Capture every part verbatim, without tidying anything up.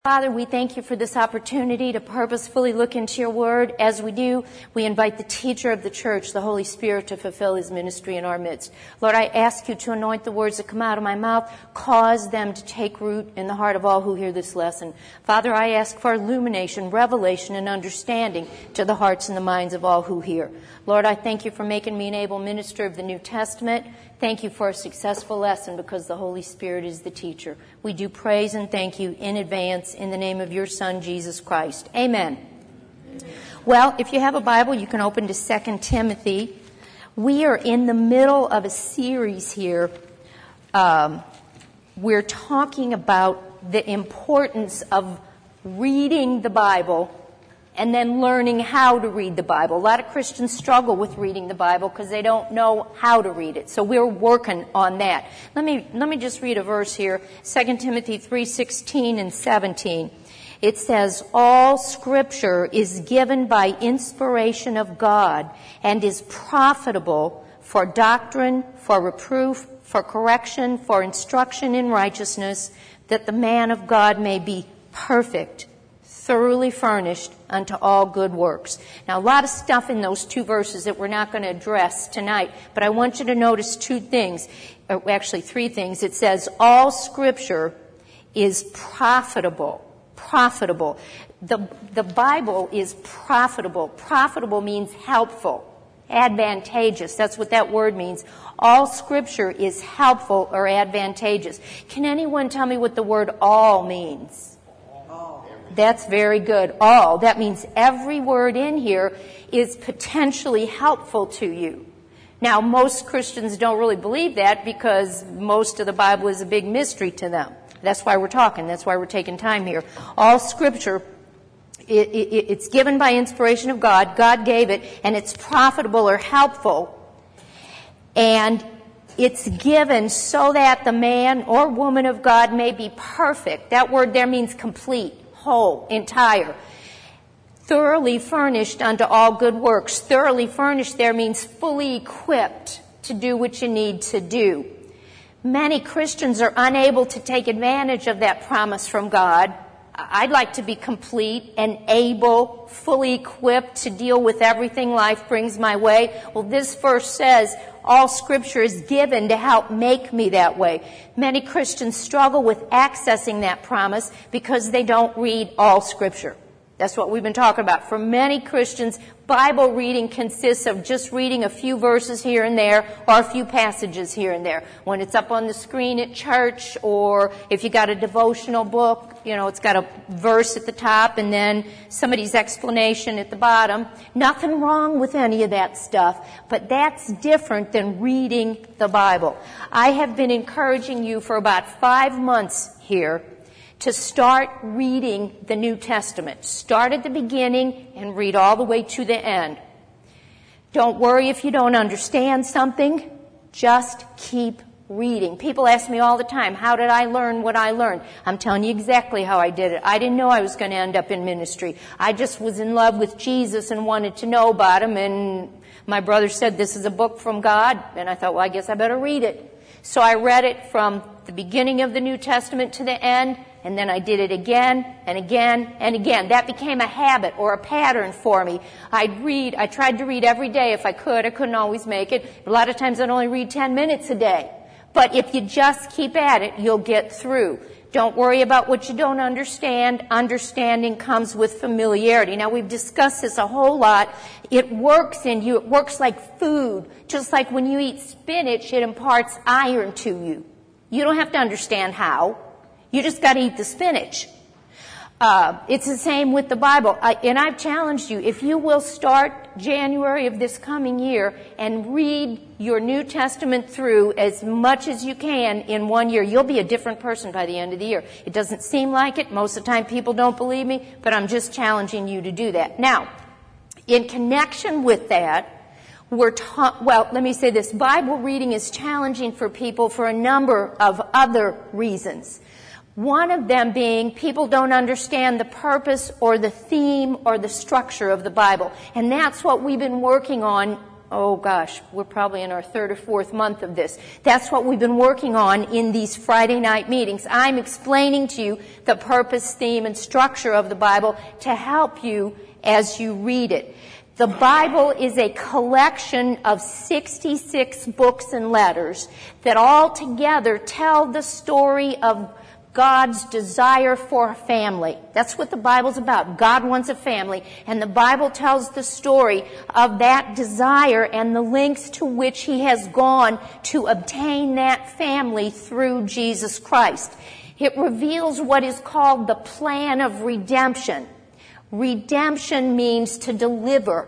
Father, we thank you for this opportunity to purposefully look into your word. As we do, we invite the teacher of the church, the Holy Spirit, to fulfill his ministry in our midst. Lord, I ask you to anoint the words that come out of my mouth, cause them to take root in the heart of all who hear this lesson. Father, I ask for illumination, revelation, and understanding to the hearts and the minds of all who hear. Lord, I thank you for making me an able minister of the New Testament. Thank you for a successful lesson because the Holy Spirit is the teacher. We do praise and thank you in advance in the name of your Son, Jesus Christ. Amen. Amen. Well, if you have a Bible, you can open to Second Timothy. We are in the middle of a series here. Um, we're talking about the importance of reading the Bible and then learning how to read the Bible. A lot of Christians struggle with reading the Bible because they don't know how to read it. So we're working on that. Let me let me just read a verse here, Second Timothy three sixteen and seventeen. It says, "All Scripture is given by inspiration of God and is profitable for doctrine, for reproof, for correction, for instruction in righteousness, that the man of God may be perfect, thoroughly furnished unto all good works." Now, a lot of stuff in those two verses that we're not going to address tonight, but I want you to notice two things, or actually three things. It says, all Scripture is profitable. Profitable. The, the Bible is profitable. Profitable means helpful, advantageous. That's what that word means. All Scripture is helpful or advantageous. Can anyone tell me what the word all means? That's very good. All. That means every word in here is potentially helpful to you. Now, most Christians don't really believe that because most of the Bible is a big mystery to them. That's why we're talking. That's why we're taking time here. All Scripture, it, it, it's given by inspiration of God. God gave it, and it's profitable or helpful. And it's given so that the man or woman of God may be perfect. That word there means complete. Whole, entire, thoroughly furnished unto all good works. Thoroughly furnished there means fully equipped to do what you need to do. Many Christians are unable to take advantage of that promise from God. I'd like to be complete and able, fully equipped to deal with everything life brings my way. Well, this verse says, all Scripture is given to help make me that way. Many Christians struggle with accessing that promise because they don't read all Scripture. That's what we've been talking about. For many Christians, Bible reading consists of just reading a few verses here and there or a few passages here and there. When it's up on the screen at church, or if you got a devotional book, you know, it's got a verse at the top and then somebody's explanation at the bottom. Nothing wrong with any of that stuff, but that's different than reading the Bible. I have been encouraging you for about five months here to start reading the New Testament. Start at the beginning and read all the way to the end. Don't worry if you don't understand something. Just keep reading. People ask me all the time, how did I learn what I learned? I'm telling you exactly how I did it. I didn't know I was going to end up in ministry. I just was in love with Jesus and wanted to know about him, and my brother said, this is a book from God, and I thought, well, I guess I better read it. So I read it from the beginning of the New Testament to the end, and then I did it again and again and again. That became a habit or a pattern for me. I'd read, I tried to read every day if I could. I couldn't always make it. A lot of times I'd only read ten minutes a day. But if you just keep at it, you'll get through. Don't worry about what you don't understand. Understanding comes with familiarity. Now, we've discussed this a whole lot. It works in you. It works like food. Just like when you eat spinach, it imparts iron to you. You don't have to understand how. You just got to eat the spinach. Uh, it's the same with the Bible. I, and I've challenged you, if you will start January of this coming year and read your New Testament through as much as you can in one year, you'll be a different person by the end of the year. It doesn't seem like it. Most of the time people don't believe me, but I'm just challenging you to do that. Now, in connection with that, we're taught, well, let me say this. Bible reading is challenging for people for a number of other reasons. One of them being people don't understand the purpose or the theme or the structure of the Bible. And that's what we've been working on oh gosh, we're probably in our third or fourth month of this. That's what we've been working on in these Friday night meetings. I'm explaining to you the purpose, theme, and structure of the Bible to help you as you read it. The Bible is a collection of sixty-six books and letters that all together tell the story of God's desire for a family. That's what the Bible's about. God wants a family. And the Bible tells the story of that desire and the lengths to which He has gone to obtain that family through Jesus Christ. It reveals what is called the plan of redemption. Redemption means to deliver.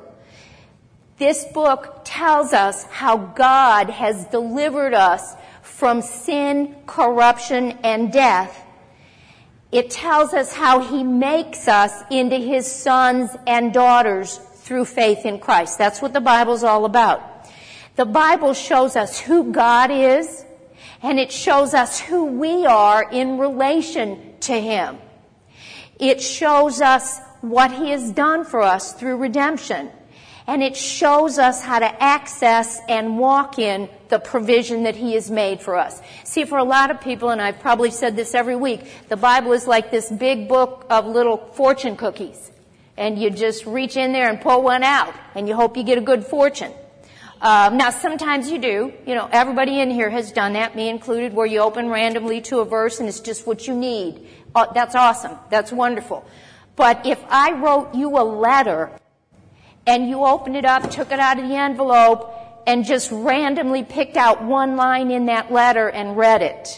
This book tells us how God has delivered us from sin, corruption, and death. It tells us how He makes us into His sons and daughters through faith in Christ. That's what the Bible's all about. The Bible shows us who God is, and it shows us who we are in relation to Him. It shows us what He has done for us through redemption. And it shows us how to access and walk in the provision that He has made for us. See, for a lot of people, and I've probably said this every week, the Bible is like this big book of little fortune cookies. And you just reach in there and pull one out, and you hope you get a good fortune. Um, now, sometimes you do. You know, everybody in here has done that, me included, where you open randomly to a verse and it's just what you need. Uh, that's awesome. That's wonderful. But if I wrote you a letter, and you opened it up, took it out of the envelope, and just randomly picked out one line in that letter and read it,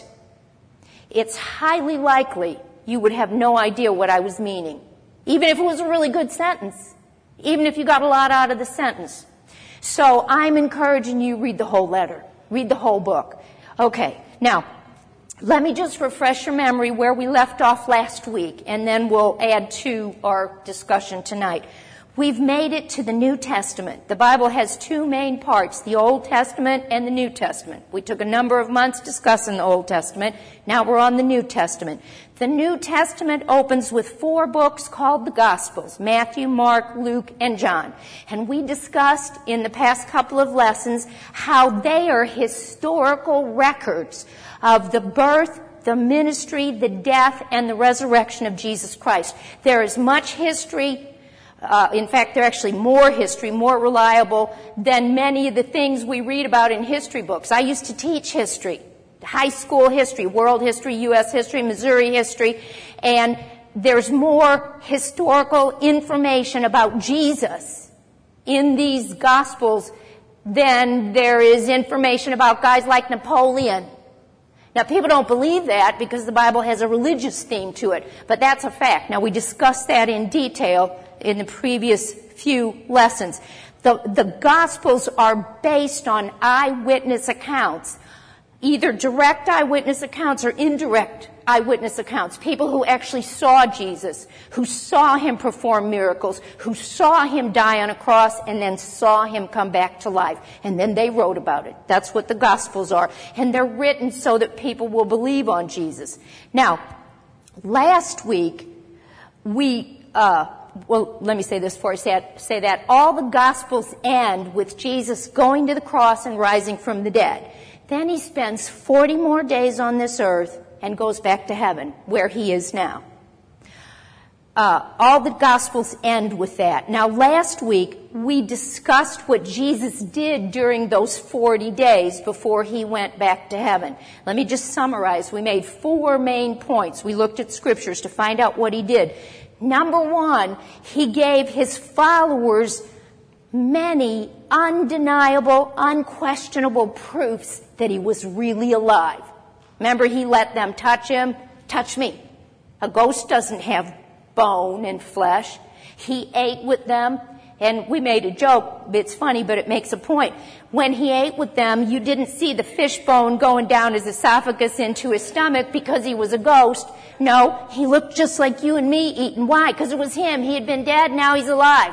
it's highly likely you would have no idea what I was meaning. Even if it was a really good sentence. Even if you got a lot out of the sentence. So I'm encouraging you, read the whole letter. Read the whole book. Okay, now, let me just refresh your memory where we left off last week, and then we'll add to our discussion tonight. We've made it to the New Testament. The Bible has two main parts, the Old Testament and the New Testament. We took a number of months discussing the Old Testament. Now we're on the New Testament. The New Testament opens with four books called the Gospels, Matthew, Mark, Luke, and John. And we discussed in the past couple of lessons how they are historical records of the birth, the ministry, the death, and the resurrection of Jesus Christ. There is much history. Uh, in fact, they're actually more history, more reliable than many of the things we read about in history books. I used to teach history, high school history, world history, U S history, Missouri history, and there's more historical information about Jesus in these Gospels than there is information about guys like Napoleon. Now, people don't believe that because the Bible has a religious theme to it, but that's a fact. Now, we discussed that in detail in the previous few lessons. The, the Gospels are based on eyewitness accounts, either direct eyewitness accounts or indirect eyewitness accounts. People who actually saw Jesus, who saw Him perform miracles, who saw Him die on a cross and then saw Him come back to life. And then they wrote about it. That's what the Gospels are. And they're written so that people will believe on Jesus. Now, last week, we... Uh, Well, let me say this before I say, say that. All the Gospels end with Jesus going to the cross and rising from the dead. Then He spends forty more days on this earth and goes back to heaven, where He is now. Uh, all the Gospels end with that. Now, last week, we discussed what Jesus did during those forty days before He went back to heaven. Let me just summarize. We made four main points. We looked at scriptures to find out what He did. Number one, He gave His followers many undeniable, unquestionable proofs that He was really alive. Remember, He let them touch Him. Touch me. A ghost doesn't have bone and flesh. He ate with them, and we made a joke. It's funny, but it makes a point. When He ate with them, you didn't see the fish bone going down His esophagus into His stomach because He was a ghost. No, He looked just like you and me eating. Why? Because it was Him. He had been dead, now He's alive.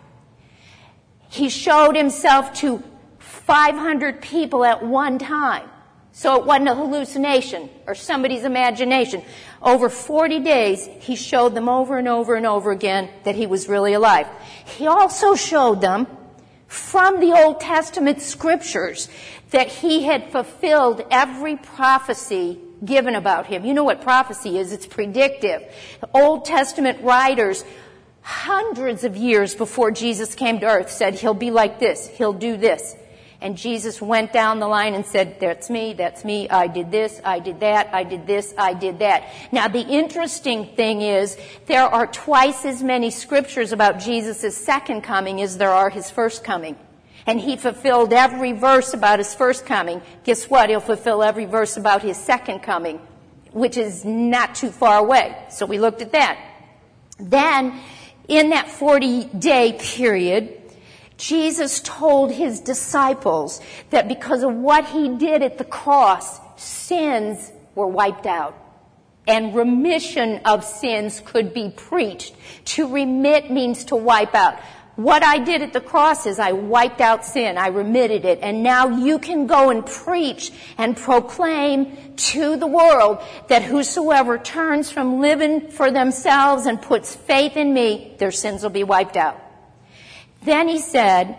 He showed Himself to five hundred people at one time. So it wasn't a hallucination or somebody's imagination. Over forty days, He showed them over and over and over again that He was really alive. He also showed them from the Old Testament scriptures that he had fulfilled every prophecy given about him. You know what prophecy is? It's predictive. The Old Testament writers, hundreds of years before Jesus came to earth, said he'll be like this, he'll do this. And Jesus went down the line and said, that's me, that's me, I did this, I did that, I did this, I did that. Now the interesting thing is, there are twice as many scriptures about Jesus' second coming as there are his first coming. And he fulfilled every verse about his first coming. Guess what? He'll fulfill every verse about his second coming, which is not too far away. So we looked at that. Then, in that forty-day period, Jesus told his disciples that because of what he did at the cross, sins were wiped out. And remission of sins could be preached. To remit means to wipe out. What I did at the cross is I wiped out sin. I remitted it. And now you can go and preach and proclaim to the world that whosoever turns from living for themselves and puts faith in me, their sins will be wiped out. Then he said,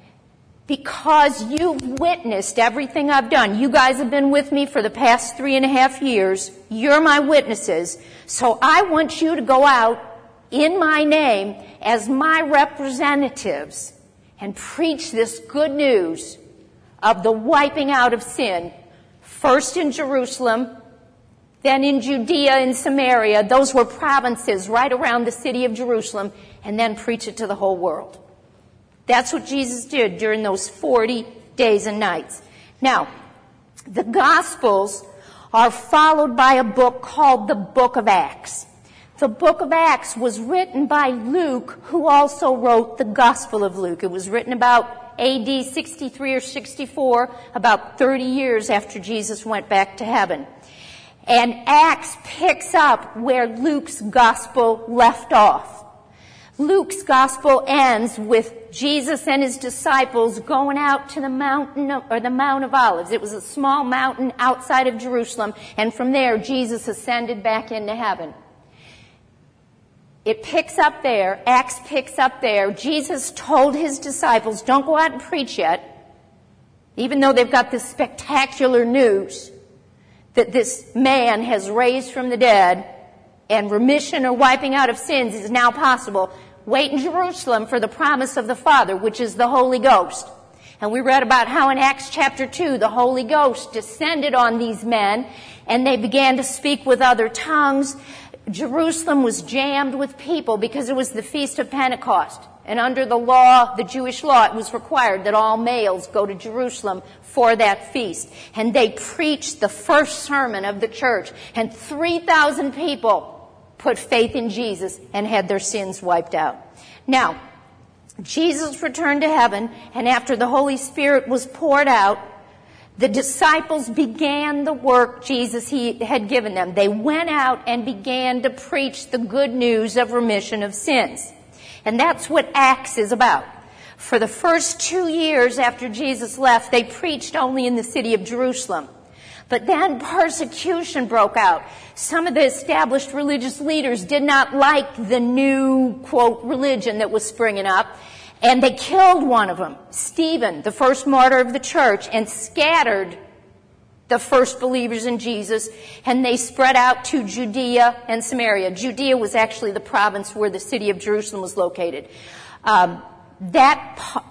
because you've witnessed everything I've done, you guys have been with me for the past three and a half years, you're my witnesses, so I want you to go out in my name as my representatives and preach this good news of the wiping out of sin, first in Jerusalem, then in Judea and Samaria. Those were provinces right around the city of Jerusalem, and then preach it to the whole world. That's what Jesus did during those forty days and nights. Now, the Gospels are followed by a book called the Book of Acts. The Book of Acts was written by Luke, who also wrote the Gospel of Luke. It was written about A D sixty-three or sixty-four, about thirty years after Jesus went back to heaven. And Acts picks up where Luke's Gospel left off. Luke's Gospel ends with Jesus and his disciples going out to the mountain of, or the Mount of Olives. It was a small mountain outside of Jerusalem, and from there Jesus ascended back into heaven. It picks up there, Acts picks up there. Jesus told his disciples, don't go out and preach yet, even though they've got this spectacular news that this man has raised from the dead and remission or wiping out of sins is now possible. Wait in Jerusalem for the promise of the Father, which is the Holy Ghost. And we read about how in Acts chapter two, the Holy Ghost descended on these men, and they began to speak with other tongues. Jerusalem was jammed with people because it was the Feast of Pentecost. And under the law, the Jewish law, it was required that all males go to Jerusalem for that feast. And they preached the first sermon of the church, and three thousand people put faith in Jesus and had their sins wiped out. Now, Jesus returned to heaven, and after the Holy Spirit was poured out, the disciples began the work Jesus he had given them. They went out and began to preach the good news of remission of sins. And that's what Acts is about. For the first two years after Jesus left, they preached only in the city of Jerusalem. But then persecution broke out. Some of the established religious leaders did not like the new, quote, religion that was springing up, and they killed one of them, Stephen, the first martyr of the church, and scattered the first believers in Jesus, and they spread out to Judea and Samaria. Judea was actually the province where the city of Jerusalem was located. Um, that, po-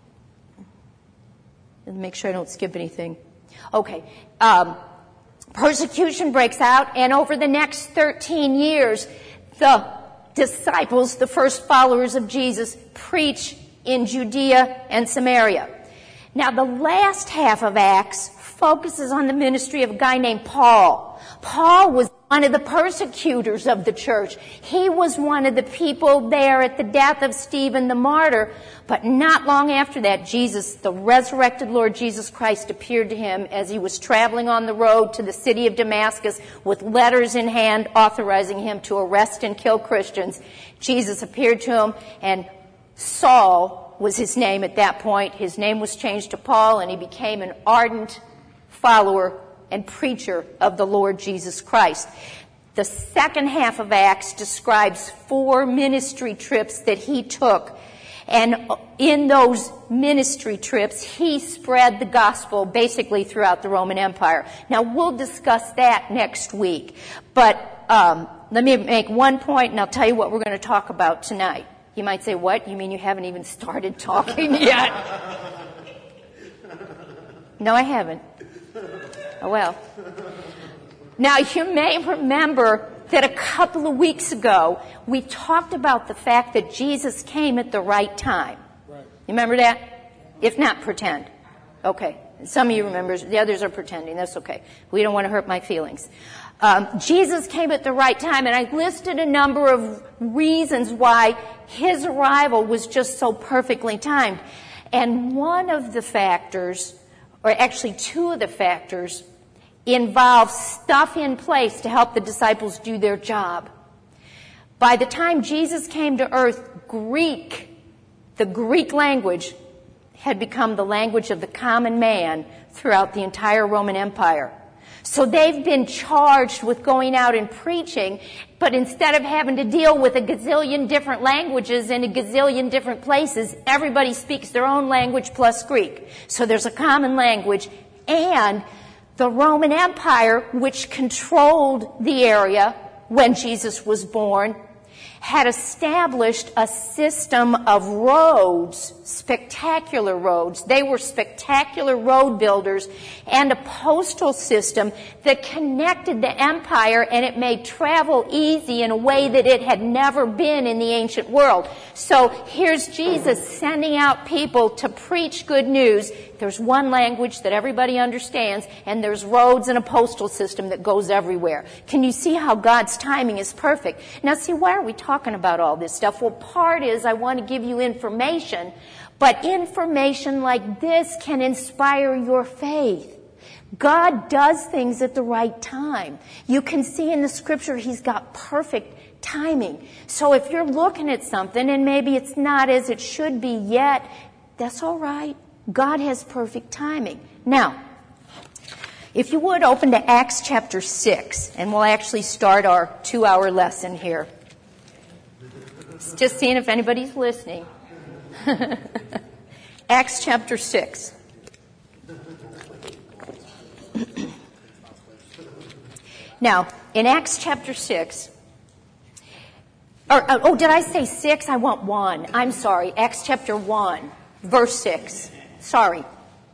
let me make sure I don't skip anything. Okay. Um, persecution breaks out, and over the next thirteen years, the disciples, the first followers of Jesus, preach in Judea and Samaria. Now, the last half of Acts focuses on the ministry of a guy named Paul. Paul was one of the persecutors of the church. He was one of the people there at the death of Stephen the martyr. But not long after that, Jesus, the resurrected Lord Jesus Christ, appeared to him as he was traveling on the road to the city of Damascus with letters in hand authorizing him to arrest and kill Christians. Jesus appeared to him, and Saul was his name at that point. His name was changed to Paul, and he became an ardent follower and preacher of the Lord Jesus Christ. The second half of Acts describes four ministry trips that he took. And in those ministry trips, he spread the gospel basically throughout the Roman Empire. Now, we'll discuss that next week. But um, let me make one point, and I'll tell you what we're going to talk about tonight. You might say, what? You mean you haven't even started talking yet? No, I haven't. Oh, well. Now, you may remember that a couple of weeks ago, we talked about the fact that Jesus came at the right time. Right. You remember that? If not, pretend. Okay. Some of you remember. The others are pretending. That's okay. We don't want to hurt my feelings. Um, Jesus came at the right time, and I listed a number of reasons why his arrival was just so perfectly timed. And one of the factors, or actually two of the factors, involve stuff in place to help the disciples do their job. By the time Jesus came to earth, Greek, the Greek language, had become the language of the common man throughout the entire Roman Empire. So they've been charged with going out and preaching, but instead of having to deal with a gazillion different languages in a gazillion different places, everybody speaks their own language plus Greek. So there's a common language, and the Roman Empire, which controlled the area when Jesus was born, had established a system of roads, spectacular roads. They were spectacular road builders, and a postal system that connected the empire, and it made travel easy in a way that it had never been in the ancient world. So here's Jesus sending out people to preach good news. There's one language that everybody understands, and there's roads and a postal system that goes everywhere. Can you see how God's timing is perfect? Now, see, why are we talking about all this stuff? Well, part is I want to give you information, but information like this can inspire your faith. God does things at the right time. You can see in the scripture he's got perfect timing. So if you're looking at something and maybe it's not as it should be yet, that's all right. God has perfect timing. Now, if you would open to Acts chapter six, and we'll actually start our two-hour lesson here. Just seeing if anybody's listening. Acts chapter six. Now, in Acts chapter six, or, oh, did I say six? I want one. I'm sorry. Acts chapter one, verse six. Sorry.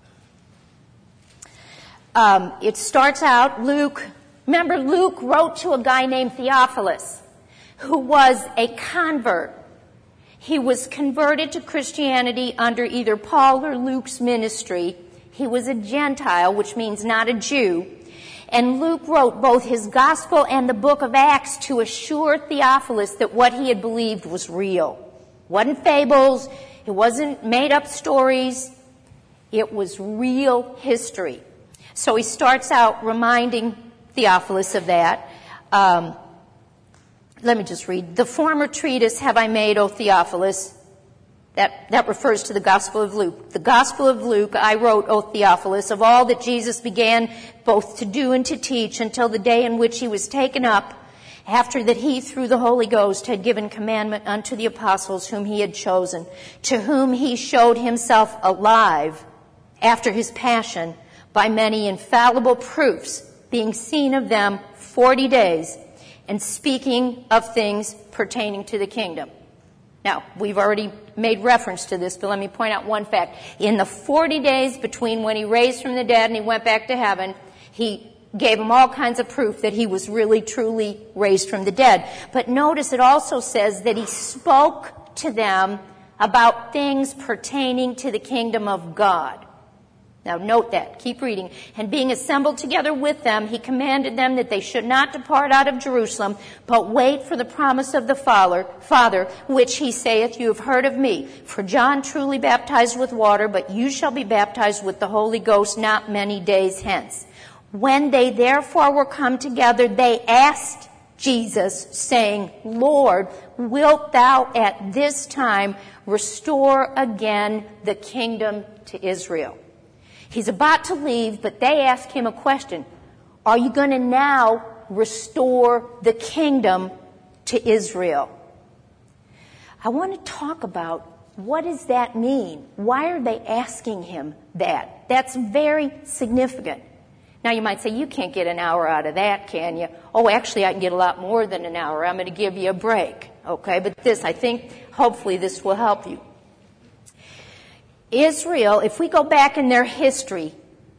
Um, it starts out, Luke, remember Luke wrote to a guy named Theophilus, who was a convert. He was converted to Christianity under either Paul or Luke's ministry. He was a Gentile, which means not a Jew. And Luke wrote both his gospel and the book of Acts to assure Theophilus that what he had believed was real. It wasn't fables. It wasn't made up stories. It was real history. So he starts out reminding Theophilus of that. Um, let me just read. The former treatise have I made, O Theophilus. That, that refers to the Gospel of Luke. The Gospel of Luke I wrote, O Theophilus, of all that Jesus began both to do and to teach until the day in which he was taken up, after that he, through the Holy Ghost, had given commandment unto the apostles whom he had chosen, to whom he showed himself alive after his passion by many infallible proofs, being seen of them forty days, and speaking of things pertaining to the kingdom. Now, we've already made reference to this, but let me point out one fact. In the forty days between when he raised from the dead and he went back to heaven, he gave them all kinds of proof that he was really, truly raised from the dead. But notice it also says that he spoke to them about things pertaining to the kingdom of God. Now note that. Keep reading. And being assembled together with them, he commanded them that they should not depart out of Jerusalem, but wait for the promise of the Father, Father, which he saith, you have heard of me. For John truly baptized with water, but you shall be baptized with the Holy Ghost not many days hence. When they therefore were come together, they asked Jesus, saying, Lord, wilt thou at this time restore again the kingdom to Israel? He's about to leave, but they ask him a question. Are you going to now restore the kingdom to Israel? I want to talk about What does that mean? Why are they asking him that? That's very significant. Now you might say, you can't get an hour out of that, can you? Oh, actually I can get a lot more than an hour. I'm going to give you a break. Okay, but this, I think, hopefully this will help you. Israel, if we go back in their history,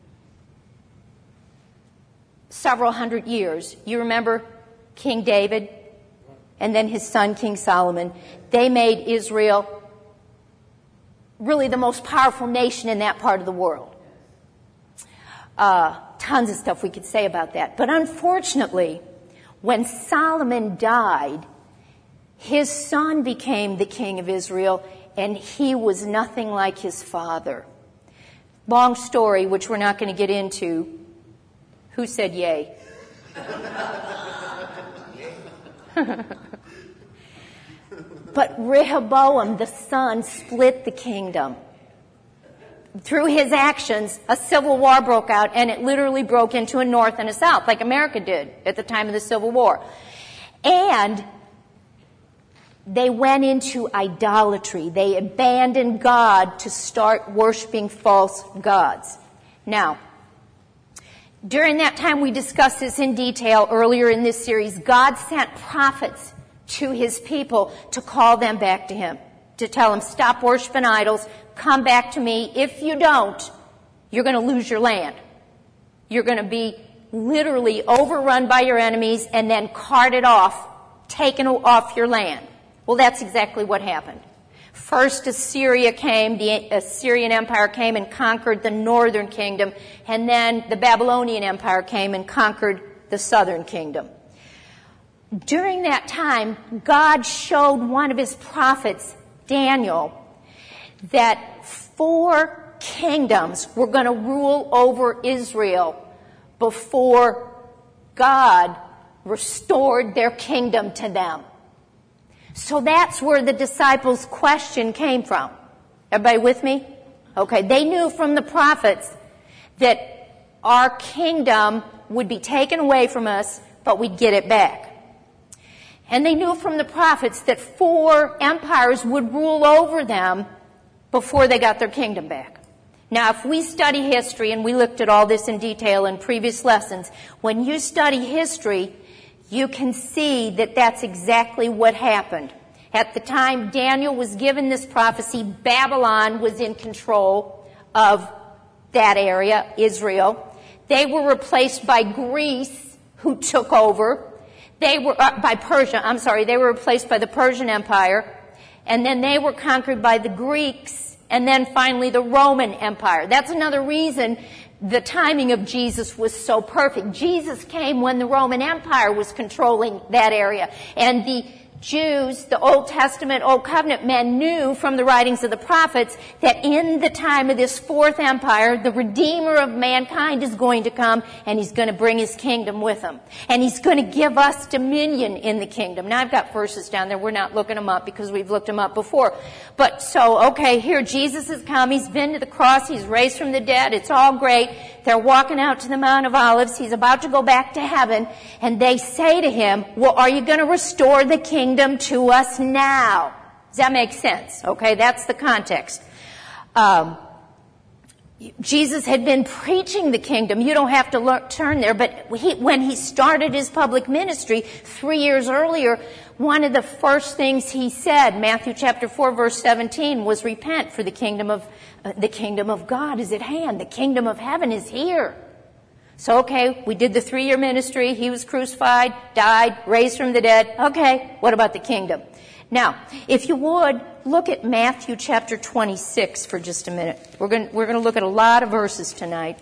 several hundred years, you remember King David and then his son King Solomon, they made Israel really the most powerful nation in that part of the world. Uh, tons of stuff we could say about that. But unfortunately, when Solomon died, his son became the king of Israel, and he was nothing like his father. Long story, which we're not going to get into. Who said yay? But Rehoboam, the son, split the kingdom. Through his actions, a civil war broke out, and it literally broke into a north and a south, like America did at the time of the Civil War. And they went into idolatry. They abandoned God to start worshiping false gods. Now, during that time, we discussed this in detail earlier in this series. God sent prophets to his people to call them back to him, to tell them, stop worshiping idols, come back to me. If you don't, you're going to lose your land. You're going to be literally overrun by your enemies and then carted off, taken off your land. Well, that's exactly what happened. First, Assyria came, the Assyrian Empire came and conquered the northern kingdom, and then the Babylonian Empire came and conquered the southern kingdom. During that time, God showed one of his prophets, Daniel, that four kingdoms were going to rule over Israel before God restored their kingdom to them. So that's where the disciples' question came from. Everybody with me? Okay, they knew from the prophets that our kingdom would be taken away from us, but we'd get it back. And they knew from the prophets that four empires would rule over them before they got their kingdom back. Now, if we study history, and we looked at all this in detail in previous lessons, when you study history, you can see that that's exactly what happened. At the time Daniel was given this prophecy, Babylon was in control of that area, Israel. They were replaced by Greece, who took over. They were, uh, by Persia, I'm sorry, they were replaced by the Persian Empire. And then they were conquered by the Greeks, and then finally the Roman Empire. That's another reason the timing of Jesus was so perfect. Jesus came when the Roman Empire was controlling that area. And the Jews, the Old Testament, Old Covenant men knew from the writings of the prophets that in the time of this fourth empire, the Redeemer of mankind is going to come, and he's going to bring his kingdom with him. And he's going to give us dominion in the kingdom. Now, I've got verses down there. We're not looking them up because we've looked them up before. But so, okay, here Jesus has come. He's been to the cross. He's raised from the dead. It's all great. They're walking out to the Mount of Olives. He's about to go back to heaven. And they say to him, well, are you going to restore the kingdom to us now? Does that make sense? Okay, that's the context. Um, Jesus had been preaching the kingdom. You don't have to learn, turn there, but he, when he started his public ministry three years earlier, one of the first things he said, Matthew chapter four, verse seventeen, was repent, for the kingdom of uh, the kingdom of God is at hand. The kingdom of heaven is here. So, okay, we did the three-year ministry. He was crucified, died, raised from the dead. Okay, what about the kingdom? Now, if you would, look at Matthew chapter twenty-six for just a minute. We're going we're going to look at a lot of verses tonight.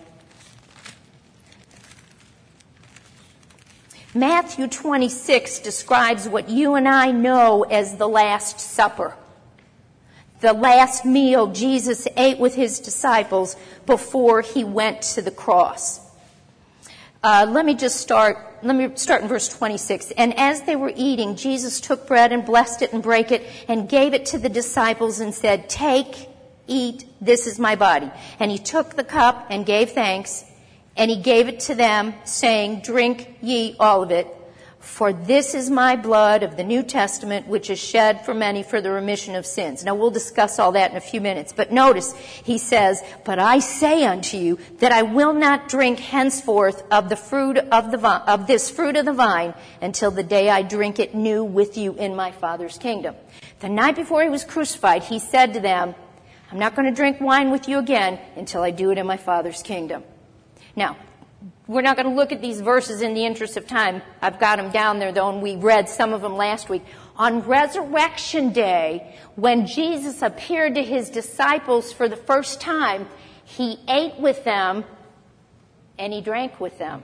Matthew twenty-six describes what you and I know as the Last Supper. The last meal Jesus ate with his disciples before he went to the cross. Uh, let me just start, let me start in verse twenty-six. And as they were eating, Jesus took bread and blessed it and brake it and gave it to the disciples and said, take, eat, this is my body. And he took the cup and gave thanks, and he gave it to them, saying, drink ye all of it, For this is my blood of the New Testament, which is shed for many for the remission of sins. Now, we'll discuss all that in a few minutes. But notice, he says, but I say unto you that I will not drink henceforth of the fruit of the vi- of this fruit of the vine until the day I drink it new with you in my Father's kingdom. The night before he was crucified, he said to them, I'm not going to drink wine with you again until I do it in my Father's kingdom. Now, we're not going to look at these verses in the interest of time. I've got them down there, though, and we read some of them last week. On Resurrection Day, when Jesus appeared to his disciples for the first time, he ate with them and he drank with them.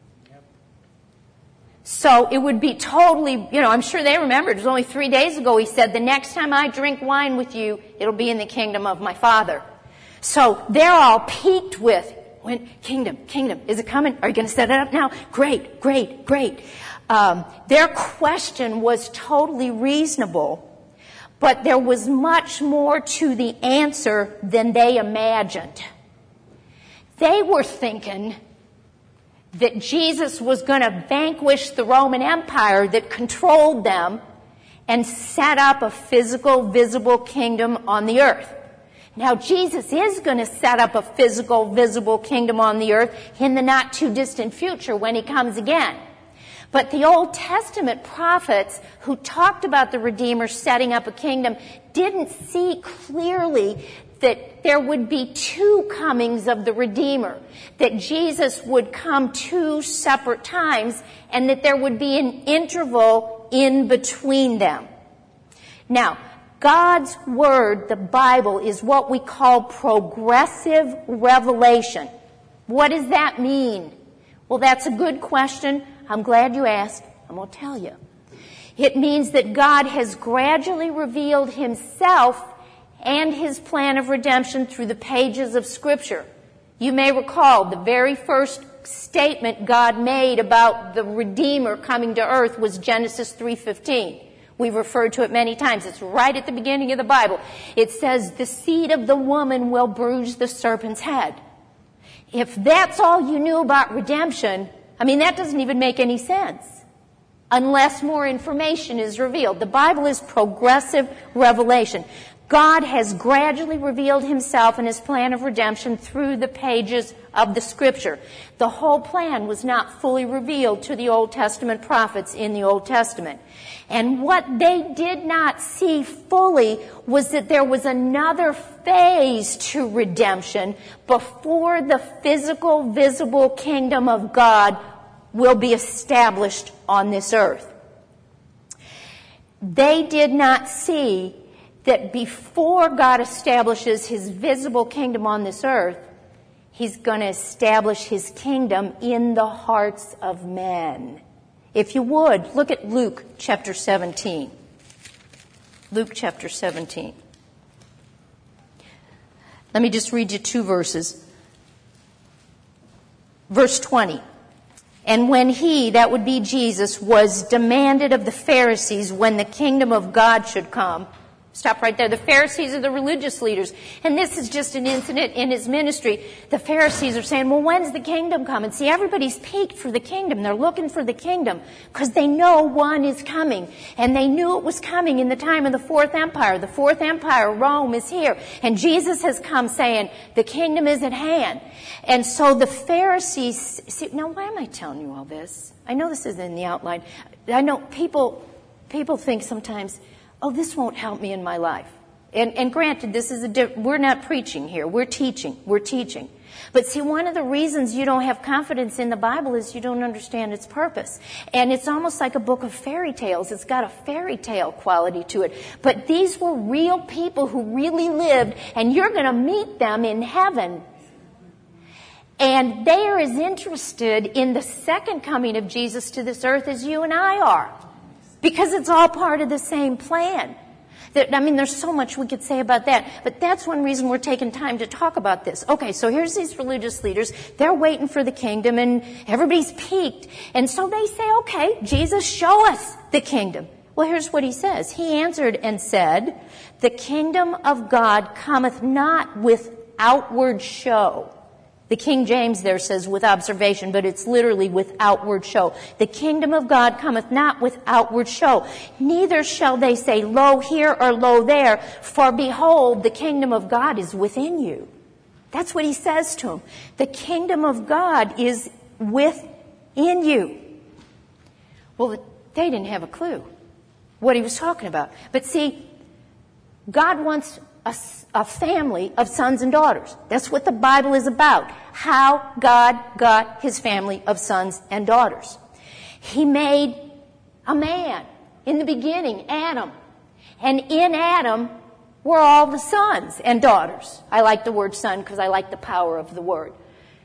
So it would be totally, you know, I'm sure they remembered. It was only three days ago he said, the next time I drink wine with you, it'll be in the kingdom of my Father. So they're all piqued with, when, kingdom, kingdom, is it coming? Are you going to set it up now? Great, great, great. Um, their question was totally reasonable, but there was much more to the answer than they imagined. They were thinking that Jesus was going to vanquish the Roman Empire that controlled them and set up a physical, visible kingdom on the earth. Now, Jesus is going to set up a physical, visible kingdom on the earth in the not-too-distant future when he comes again. But the Old Testament prophets who talked about the Redeemer setting up a kingdom didn't see clearly that there would be two comings of the Redeemer, that Jesus would come two separate times, and that there would be an interval in between them. Now, God's Word, the Bible, is what we call progressive revelation. What does that mean? Well, that's a good question. I'm glad you asked. I'm going to tell you. It means that God has gradually revealed himself and his plan of redemption through the pages of Scripture. You may recall the very first statement God made about the Redeemer coming to earth was Genesis three fifteen. We've referred to it many times. It's right at the beginning of the Bible. It says, the seed of the woman will bruise the serpent's head. If that's all you knew about redemption, I mean, that doesn't even make any sense unless more information is revealed. The Bible is progressive revelation. God has gradually revealed himself and his plan of redemption through the pages of the Scripture. The whole plan was not fully revealed to the Old Testament prophets in the Old Testament. And what they did not see fully was that there was another phase to redemption before the physical, visible kingdom of God will be established on this earth. They did not see that before God establishes his visible kingdom on this earth, he's going to establish his kingdom in the hearts of men. If you would, look at Luke chapter seventeen. Luke chapter seventeen. Let me just read you two verses. Verse twenty. And when he, that would be Jesus, was demanded of the Pharisees when the kingdom of God should come. Stop right there. The Pharisees are the religious leaders. And this is just an incident in his ministry. The Pharisees are saying, well, when's the kingdom coming? See, everybody's peaked for the kingdom. They're looking for the kingdom because they know one is coming. And they knew it was coming in the time of the Fourth Empire. The Fourth Empire, Rome, is here. And Jesus has come saying, the kingdom is at hand. And so the Pharisees, see, now why am I telling you all this? I know this isn't in the outline. I know people, people think sometimes, oh, this won't help me in my life. And, and granted, this is a di- we're not preaching here. We're teaching. We're teaching. But see, one of the reasons you don't have confidence in the Bible is you don't understand its purpose. And it's almost like a book of fairy tales. It's got a fairy tale quality to it. But these were real people who really lived, and you're going to meet them in heaven. And they are as interested in the second coming of Jesus to this earth as you and I are. Because it's all part of the same plan. I mean, there's so much we could say about that. But that's one reason we're taking time to talk about this. Okay, so here's these religious leaders. They're waiting for the kingdom, and everybody's peaked. And so they say, okay, Jesus, show us the kingdom. Well, here's what he says. He answered and said, the kingdom of God cometh not with outward show. The King James there says with observation, but it's literally with outward show. The kingdom of God cometh not with outward show. Neither shall they say, lo here or lo there, for behold, the kingdom of God is within you. That's what he says to them. The kingdom of God is within you. Well, they didn't have a clue what he was talking about. But see, God wants a, a family of sons and daughters. That's what the Bible is about. How God got his family of sons and daughters. He made a man in the beginning, Adam. And in Adam were all the sons and daughters. I like the word son because I like the power of the word.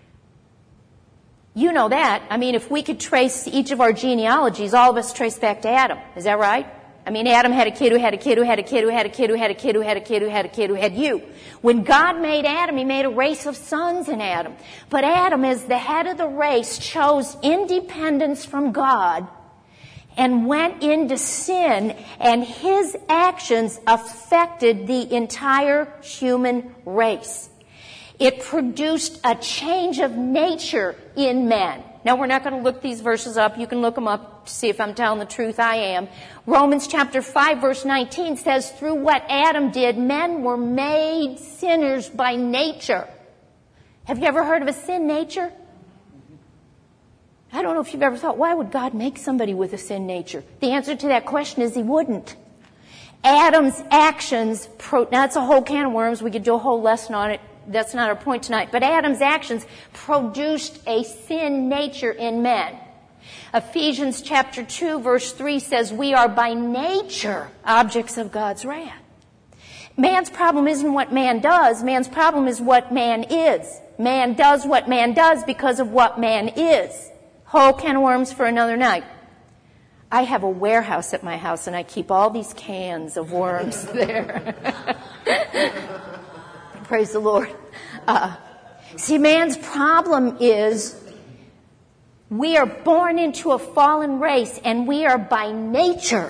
You know that. I mean, if we could trace each of our genealogies, all of us trace back to Adam. Is that right? I mean, Adam had a kid who had a kid who had a kid who had a kid who had a kid who had a kid who had a kid who had you. When God made Adam, he made a race of sons in Adam. But Adam, as the head of the race, chose independence from God and went into sin, and his actions affected the entire human race. It produced a change of nature in men. Now, we're not going to look these verses up. You can look them up to see if I'm telling the truth. I am. Romans chapter five, verse nineteen says, through what Adam did, men were made sinners by nature. Have you ever heard of a sin nature? I don't know if you've ever thought, why would God make somebody with a sin nature? The answer to that question is he wouldn't. Adam's actions, pro- now that's a whole can of worms. We could do a whole lesson on it. That's not our point tonight. But Adam's actions produced a sin nature in men. Ephesians chapter two, verse three says, we are by nature objects of God's wrath. Man's problem isn't what man does. Man's problem is what man is. Man does what man does because of what man is. Whole can of worms for another night. I have a warehouse at my house, and I keep all these cans of worms there. Praise the Lord. Uh, see, man's problem is we are born into a fallen race, and we are by nature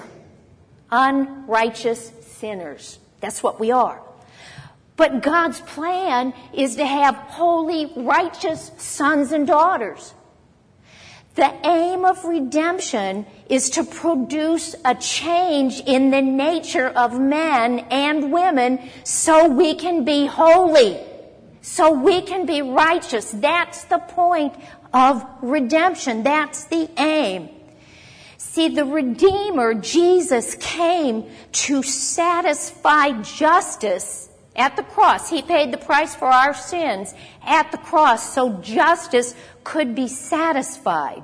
unrighteous sinners. That's what we are. But God's plan is to have holy, righteous sons and daughters. The aim of redemption is to produce a change in the nature of men and women so we can be holy, so we can be righteous. That's the point of redemption. That's the aim. See, the Redeemer, Jesus, came to satisfy justice at the cross. He paid the price for our sins at the cross so justice could be satisfied.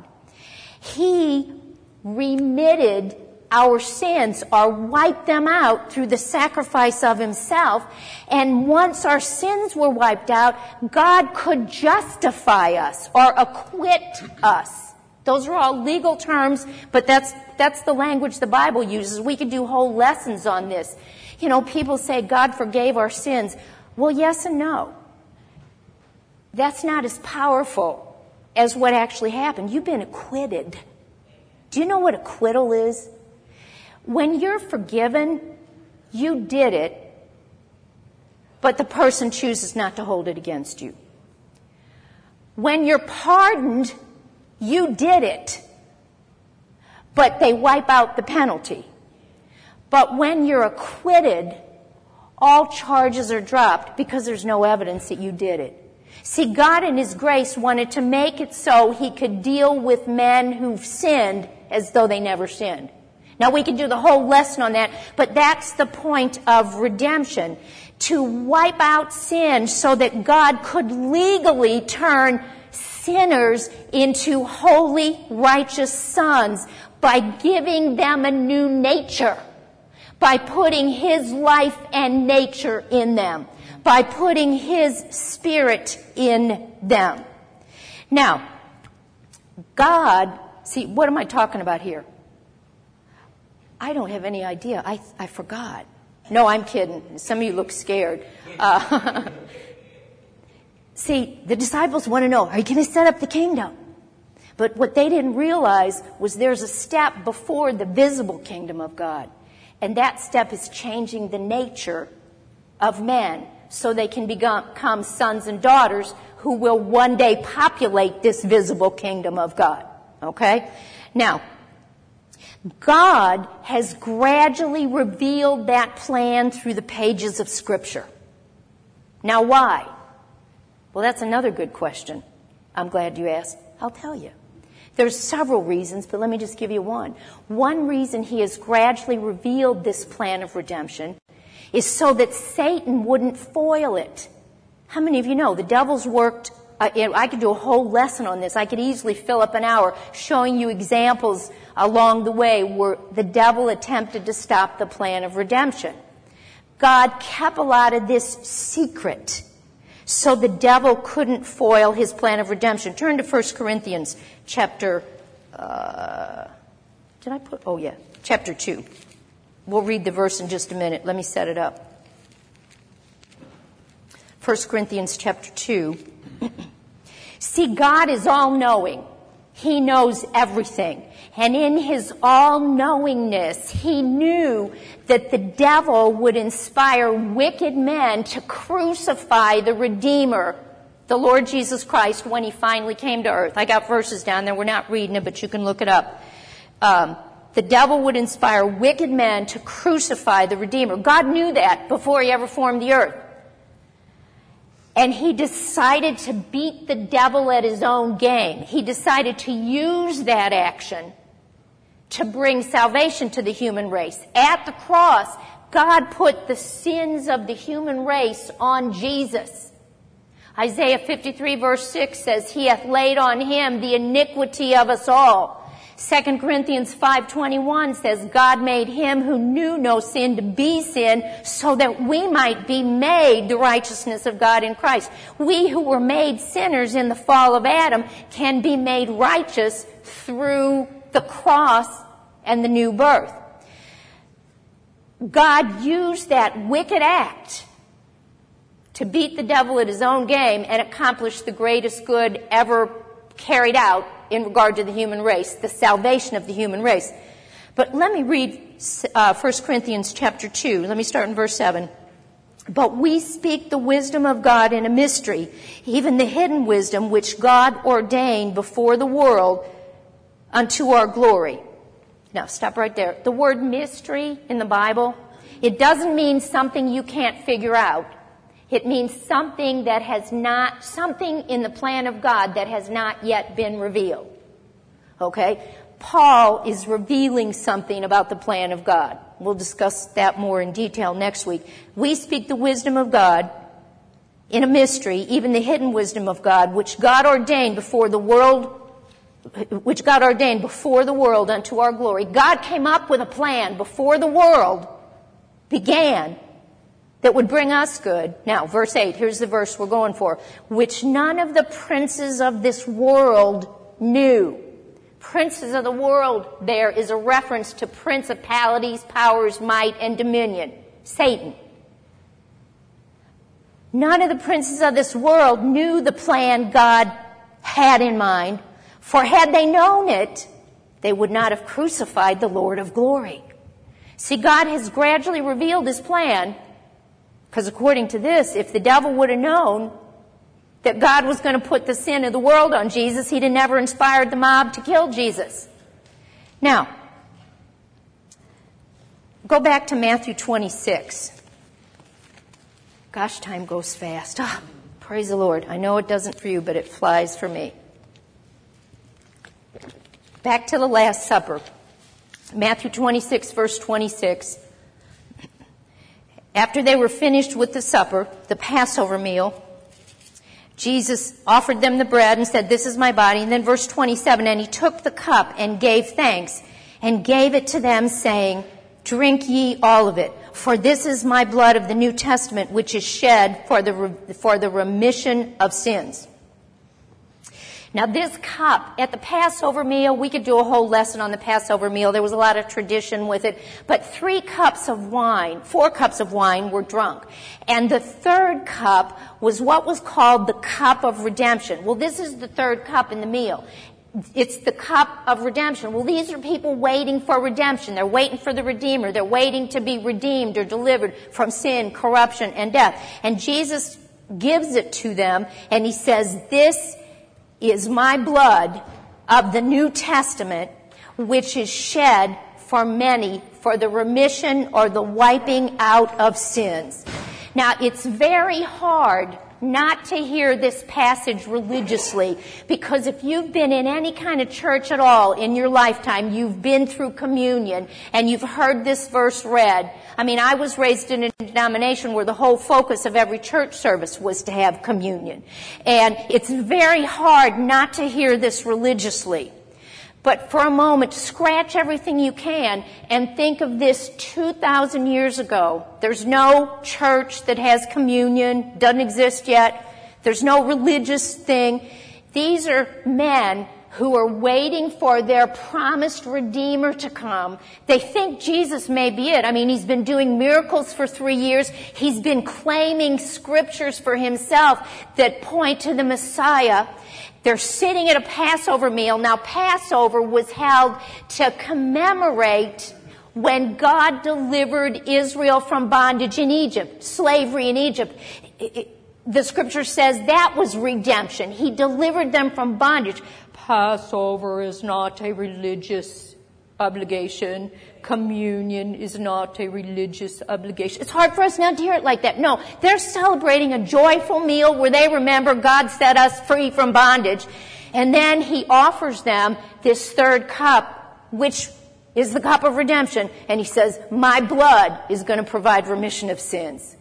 He remitted our sins or wiped them out through the sacrifice of himself. And once our sins were wiped out, God could justify us or acquit us. Those are all legal terms, but that's that's the language the Bible uses. We could do whole lessons on this. You know, people say God forgave our sins. Well, yes and no. That's not as powerful as what actually happened. You've been acquitted. Do you know what acquittal is? When you're forgiven, you did it, but the person chooses not to hold it against you. When you're pardoned, you did it, but they wipe out the penalty. But when you're acquitted, all charges are dropped because there's no evidence that you did it. See, God in his grace wanted to make it so he could deal with men who've sinned as though they never sinned. Now, we could do the whole lesson on that, but that's the point of redemption, to wipe out sin so that God could legally turn sinners into holy, righteous sons by giving them a new nature, by putting his life and nature in them, by putting his spirit in them. Now, God, see, what am I talking about here? I don't have any idea. I I forgot. No, I'm kidding. Some of you look scared. Uh, see, the disciples want to know, are you going to set up the kingdom? But what they didn't realize was there's a step before the visible kingdom of God. And that step is changing the nature of men so they can become sons and daughters who will one day populate this visible kingdom of God. Okay? Now, God has gradually revealed that plan through the pages of Scripture. Now, why? Well, that's another good question. I'm glad you asked. I'll tell you. There's several reasons, but let me just give you one. One reason he has gradually revealed this plan of redemption is so that Satan wouldn't foil it. How many of you know the devil's worked? Uh, I could do a whole lesson on this. I could easily fill up an hour showing you examples along the way where the devil attempted to stop the plan of redemption. God kept a lot of this secret so the devil couldn't foil his plan of redemption. Turn to First Corinthians chapter, uh, did I put, oh yeah, chapter two. We'll read the verse in just a minute. Let me set it up. First Corinthians chapter two. See, God is all-knowing. He knows everything. And in his all-knowingness, he knew that the devil would inspire wicked men to crucify the Redeemer, the Lord Jesus Christ, when he finally came to earth. I got verses down there. We're not reading it, but you can look it up. Um, the devil would inspire wicked men to crucify the Redeemer. God knew that before he ever formed the earth. And he decided to beat the devil at his own game. He decided to use that action to bring salvation to the human race. At the cross, God put the sins of the human race on Jesus. Isaiah fifty-three verse six says, he hath laid on him the iniquity of us all. Second Corinthians five twenty-one says, God made him who knew no sin to be sin so that we might be made the righteousness of God in Christ. We who were made sinners in the fall of Adam can be made righteous through the cross and the new birth. God used that wicked act to beat the devil at his own game and accomplish the greatest good ever carried out in regard to the human race, the salvation of the human race. But let me read uh, First Corinthians chapter two. Let me start in verse seven. But we speak the wisdom of God in a mystery, even the hidden wisdom which God ordained before the world unto our glory. Now, stop right there. The word mystery in the Bible, it doesn't mean something you can't figure out. It means something that has not, something in the plan of God that has not yet been revealed. Okay? Paul is revealing something about the plan of God. We'll discuss that more in detail next week. We speak the wisdom of God in a mystery, even the hidden wisdom of God, which God ordained before the world, which God ordained before the world unto our glory. God came up with a plan before the world began that would bring us good. Now, verse eight, here's the verse we're going for. Which none of the princes of this world knew. Princes of the world there is a reference to principalities, powers, might, and dominion. Satan. None of the princes of this world knew the plan God had in mind, for had they known it, they would not have crucified the Lord of glory. See, God has gradually revealed his plan. Because according to this, if the devil would have known that God was going to put the sin of the world on Jesus, he'd have never inspired the mob to kill Jesus. Now, go back to Matthew twenty-six. Gosh, time goes fast. Ah, praise the Lord. I know it doesn't for you, but it flies for me. Back to the Last Supper. Matthew twenty-six, verse twenty-six. After they were finished with the supper, the Passover meal, Jesus offered them the bread and said, this is my body. And then verse twenty-seven, and he took the cup and gave thanks and gave it to them, saying, drink ye all of it, for this is my blood of the New Testament, which is shed for the, for the remission of sins. Now this cup, at the Passover meal, we could do a whole lesson on the Passover meal. There was a lot of tradition with it. But three cups of wine, four cups of wine were drunk. And the third cup was what was called the cup of redemption. Well, this is the third cup in the meal. It's the cup of redemption. Well, these are people waiting for redemption. They're waiting for the Redeemer. They're waiting to be redeemed or delivered from sin, corruption, and death. And Jesus gives it to them, and he says, this is my blood of the New Testament, which is shed for many for the remission or the wiping out of sins. Now, it's very hard not to hear this passage religiously, because if you've been in any kind of church at all in your lifetime, you've been through communion and you've heard this verse read. I mean, I was raised in a denomination where the whole focus of every church service was to have communion. And it's very hard not to hear this religiously. But for a moment, scratch everything you can and think of this two thousand years ago. There's no church that has communion, doesn't exist yet. There's no religious thing. These are men who are waiting for their promised Redeemer to come. They think Jesus may be it. I mean, he's been doing miracles for three years. He's been claiming scriptures for himself that point to the Messiah. They're sitting at a Passover meal. Now, Passover was held to commemorate when God delivered Israel from bondage in Egypt, slavery in Egypt. It, it, the scripture says that was redemption. He delivered them from bondage. Passover is not a religious obligation. Communion is not a religious obligation. It's hard for us not to hear it like that. No, they're celebrating a joyful meal where they remember God set us free from bondage. And then he offers them this third cup, which is the cup of redemption. And he says, my blood is going to provide remission of sins.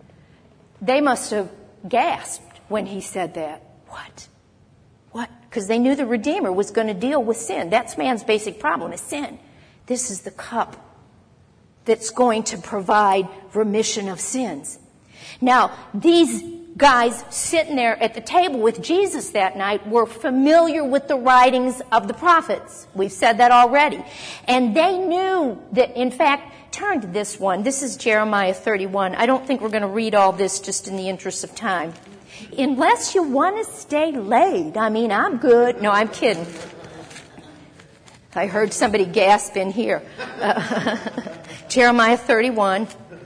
They must have gasped when he said that. What? What? Because they knew the Redeemer was going to deal with sin. That's man's basic problem, is sin. This is the cup that's going to provide remission of sins. Now, these guys sitting there at the table with Jesus that night were familiar with the writings of the prophets. We've said that already. And they knew that, in fact, turn to this one. This is Jeremiah thirty-one. I don't think we're going to read all this just in the interest of time. Unless you want to stay late. I mean, I'm good. No, I'm kidding. I heard somebody gasp in here. Uh, Jeremiah thirty-one.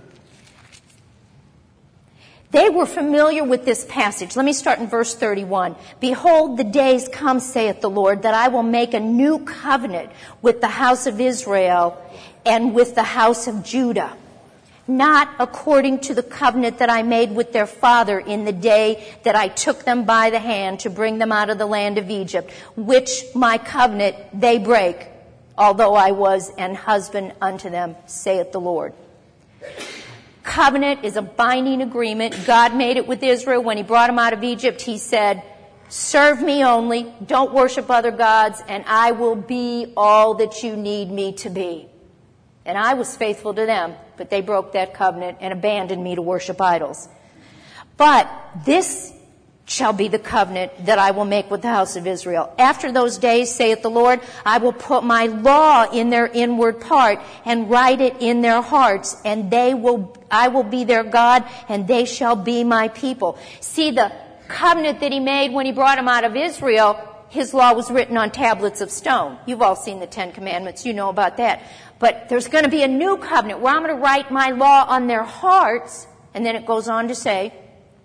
They were familiar with this passage. Let me start in verse thirty-one. Behold, the days come, saith the Lord, that I will make a new covenant with the house of Israel and with the house of Judah, not according to the covenant that I made with their father in the day that I took them by the hand to bring them out of the land of Egypt, which my covenant they break, although I was an husband unto them, saith the Lord. Covenant is a binding agreement. God made it with Israel when he brought them out of Egypt. He said, serve me only, don't worship other gods, and I will be all that you need me to be. And I was faithful to them, but they broke that covenant and abandoned me to worship idols. But this shall be the covenant that I will make with the house of Israel. After those days, saith the Lord, I will put my law in their inward part and write it in their hearts, and they will, I will be their God, and they shall be my people. See, the covenant that he made when he brought them out of Israel, his law was written on tablets of stone. You've all seen the Ten Commandments. You know about that. But there's going to be a new covenant where I'm going to write my law on their hearts. And then it goes on to say,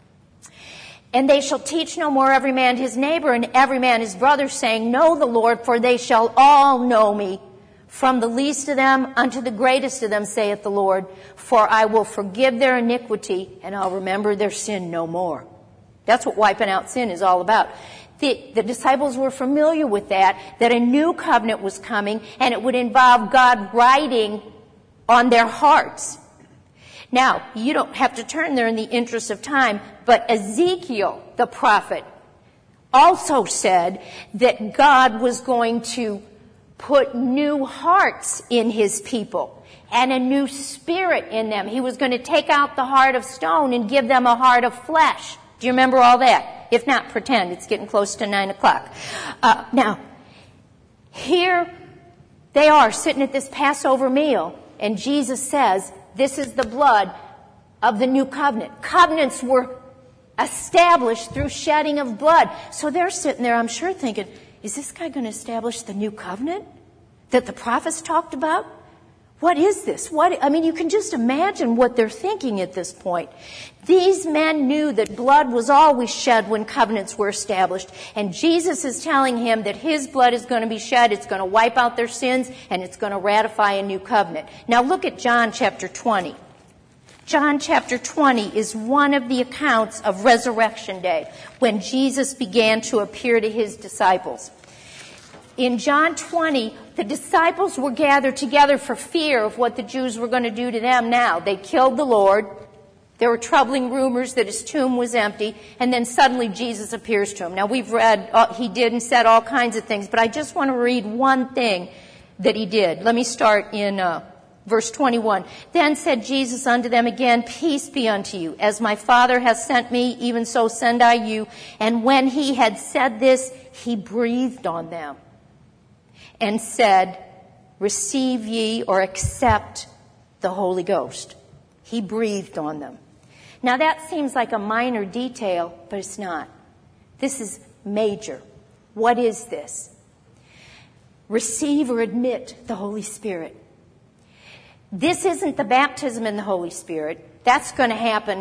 and they shall teach no more every man his neighbor and every man his brother, saying, know the Lord, for they shall all know me, from the least of them unto the greatest of them, saith the Lord. For I will forgive their iniquity, and I'll remember their sin no more. That's what wiping out sin is all about. The, the disciples were familiar with that, that a new covenant was coming, and it would involve God writing on their hearts. Now, you don't have to turn there in the interest of time, but Ezekiel, the prophet, also said that God was going to put new hearts in his people and a new spirit in them. He was going to take out the heart of stone and give them a heart of flesh. Do you remember all that? If not, pretend. It's getting close to nine o'clock. Uh, now, here they are sitting at this Passover meal, and Jesus says, this is the blood of the new covenant. Covenants were established through shedding of blood. So they're sitting there, I'm sure, thinking, is this guy going to establish the new covenant that the prophets talked about? What is this? What, I mean, you can just imagine what they're thinking at this point. These men knew that blood was always shed when covenants were established. And Jesus is telling him that his blood is going to be shed. It's going to wipe out their sins, and it's going to ratify a new covenant. Now look at John chapter twenty. John chapter twenty is one of the accounts of Resurrection Day, when Jesus began to appear to his disciples. In John twenty, the disciples were gathered together for fear of what the Jews were going to do to them now. They killed the Lord. There were troubling rumors that his tomb was empty, and then suddenly Jesus appears to him. Now, we've read, uh, he did and said all kinds of things, but I just want to read one thing that he did. Let me start in uh, verse twenty-one. Then said Jesus unto them again, Peace be unto you. As my Father hath sent me, even so send I you. And when he had said this, he breathed on them and said, Receive ye or accept the Holy Ghost. He breathed on them. Now that seems like a minor detail, but it's not. This is major. What is this? Receive or admit the Holy Spirit. This isn't the baptism in the Holy Spirit. That's going to happen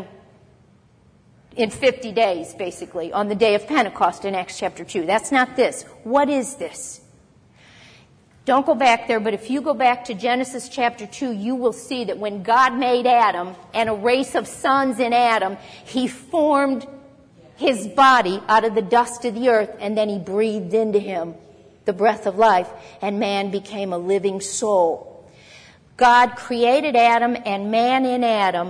in fifty days, basically, on the day of Pentecost in Acts chapter two. That's not this. What is this? Don't go back there, but if you go back to Genesis chapter two, you will see that when God made Adam and a race of sons in Adam, he formed his body out of the dust of the earth, and then he breathed into him the breath of life, and man became a living soul. God created Adam and man in Adam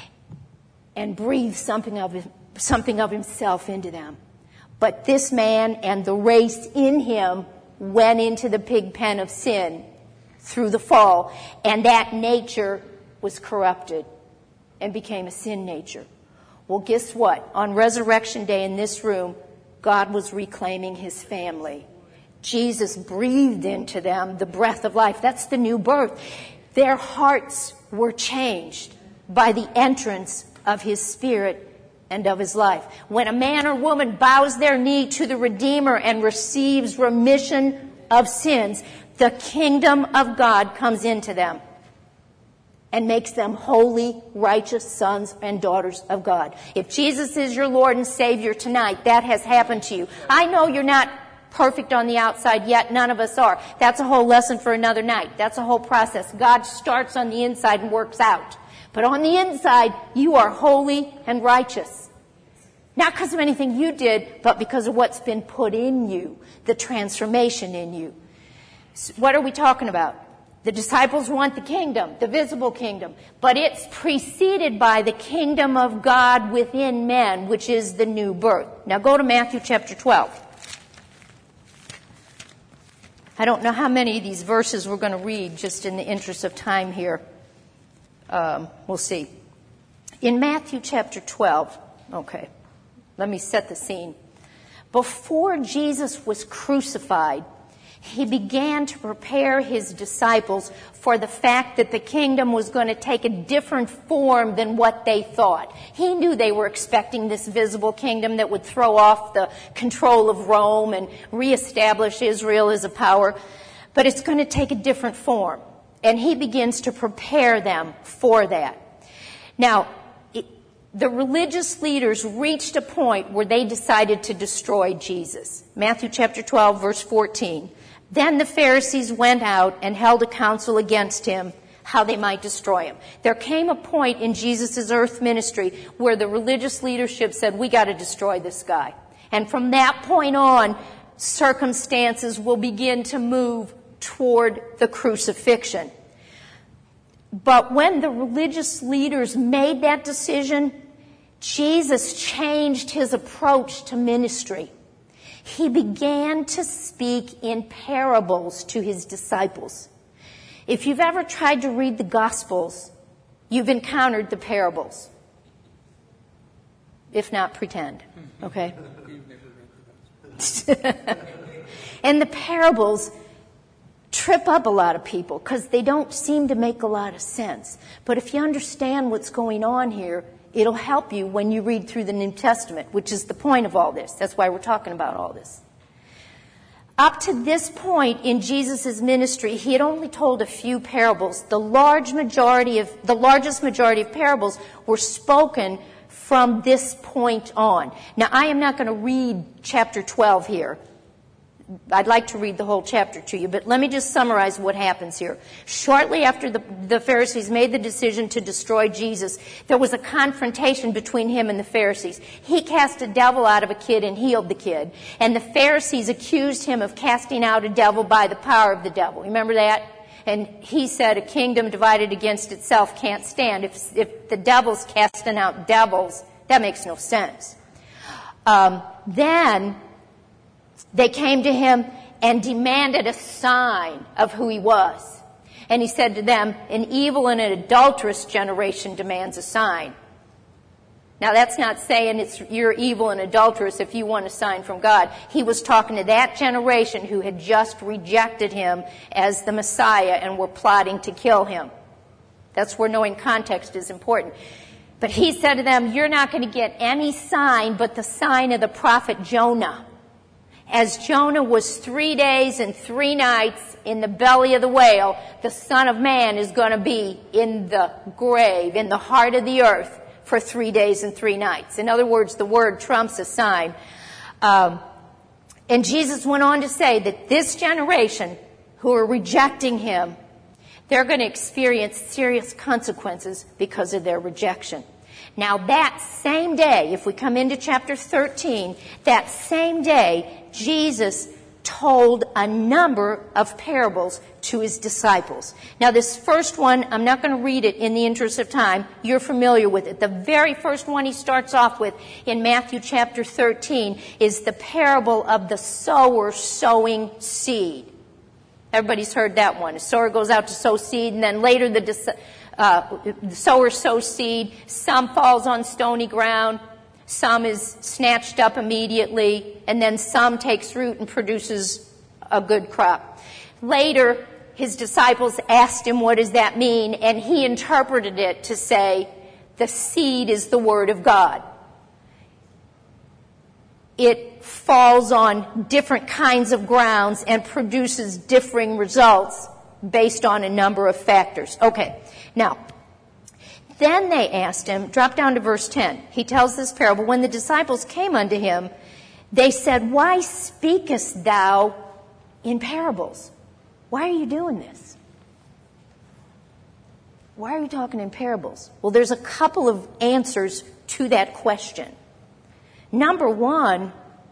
and breathed something of his, something of himself into them. But this man and the race in him went into the pig pen of sin through the fall, and that nature was corrupted and became a sin nature. Well, guess what? On Resurrection Day in this room, God was reclaiming his family. Jesus breathed into them the breath of life. That's the new birth. Their hearts were changed by the entrance of his Spirit and of his life. When a man or woman bows their knee to the Redeemer and receives remission of sins, the kingdom of God comes into them and makes them holy, righteous sons and daughters of God. If Jesus is your Lord and Savior tonight, that has happened to you. I know you're not perfect on the outside yet. None of us are. That's a whole lesson for another night. That's a whole process. God starts on the inside and works out. But on the inside, you are holy and righteous. Not because of anything you did, but because of what's been put in you, the transformation in you. So what are we talking about? The disciples want the kingdom, the visible kingdom, but it's preceded by the kingdom of God within men, which is the new birth. Now go to Matthew chapter twelve. I don't know how many of these verses we're going to read just in the interest of time here. Um, we'll see. In Matthew chapter twelve, okay, let me set the scene. Before Jesus was crucified, he began to prepare his disciples for the fact that the kingdom was going to take a different form than what they thought. He knew they were expecting this visible kingdom that would throw off the control of Rome and reestablish Israel as a power, but it's going to take a different form. And he begins to prepare them for that. Now, it, the religious leaders reached a point where they decided to destroy Jesus. Matthew chapter twelve, verse fourteen. Then the Pharisees went out and held a council against him, how they might destroy him. There came a point in Jesus' earth ministry where the religious leadership said, we got to destroy this guy. And from that point on, circumstances will begin to move toward the crucifixion. But when the religious leaders made that decision, Jesus changed his approach to ministry. He began to speak in parables to his disciples. If you've ever tried to read the Gospels, you've encountered the parables. If not, pretend. Okay? And the parables trip up a lot of people because they don't seem to make a lot of sense. But if you understand what's going on here, it'll help you when you read through the New Testament, which is the point of all this. That's why we're talking about all this. Up to this point in Jesus' ministry, he had only told a few parables. The large majority of, the largest majority of parables were spoken from this point on. Now, I am not going to read chapter twelve here. I'd like to read the whole chapter to you, but let me just summarize what happens here. Shortly after the, the Pharisees made the decision to destroy Jesus, there was a confrontation between him and the Pharisees. He cast a devil out of a kid and healed the kid. And the Pharisees accused him of casting out a devil by the power of the devil. Remember that? And he said, a kingdom divided against itself can't stand. If, if the devil's casting out devils, that makes no sense. Um, then they came to him and demanded a sign of who he was. And he said to them, an evil and an adulterous generation demands a sign. Now, that's not saying it's you're evil and adulterous if you want a sign from God. He was talking to that generation who had just rejected him as the Messiah and were plotting to kill him. That's where knowing context is important. But he said to them, you're not going to get any sign but the sign of the prophet Jonah. As Jonah was three days and three nights in the belly of the whale, the Son of Man is going to be in the grave, in the heart of the earth, for three days and three nights. In other words, the word trumps a sign. Um, and Jesus went on to say that this generation who are rejecting him, they're going to experience serious consequences because of their rejection. Now, that same day, if we come into chapter thirteen, that same day, Jesus told a number of parables to his disciples. Now, this first one, I'm not going to read it in the interest of time. You're familiar with it. The very first one he starts off with in Matthew chapter thirteen is the parable of the sower sowing seed. Everybody's heard that one. A sower goes out to sow seed, and then later the, uh, the sower sows seed. Some falls on stony ground. Some is snatched up immediately, and then some takes root and produces a good crop. Later, his disciples asked him, what does that mean? And he interpreted it to say, the seed is the word of God. It falls on different kinds of grounds and produces differing results based on a number of factors. Okay, now, then they asked him, drop down to verse ten. He tells this parable. When the disciples came unto him, they said, why speakest thou in parables? Why are you doing this? Why are you talking in parables? Well, there's a couple of answers to that question. Number one,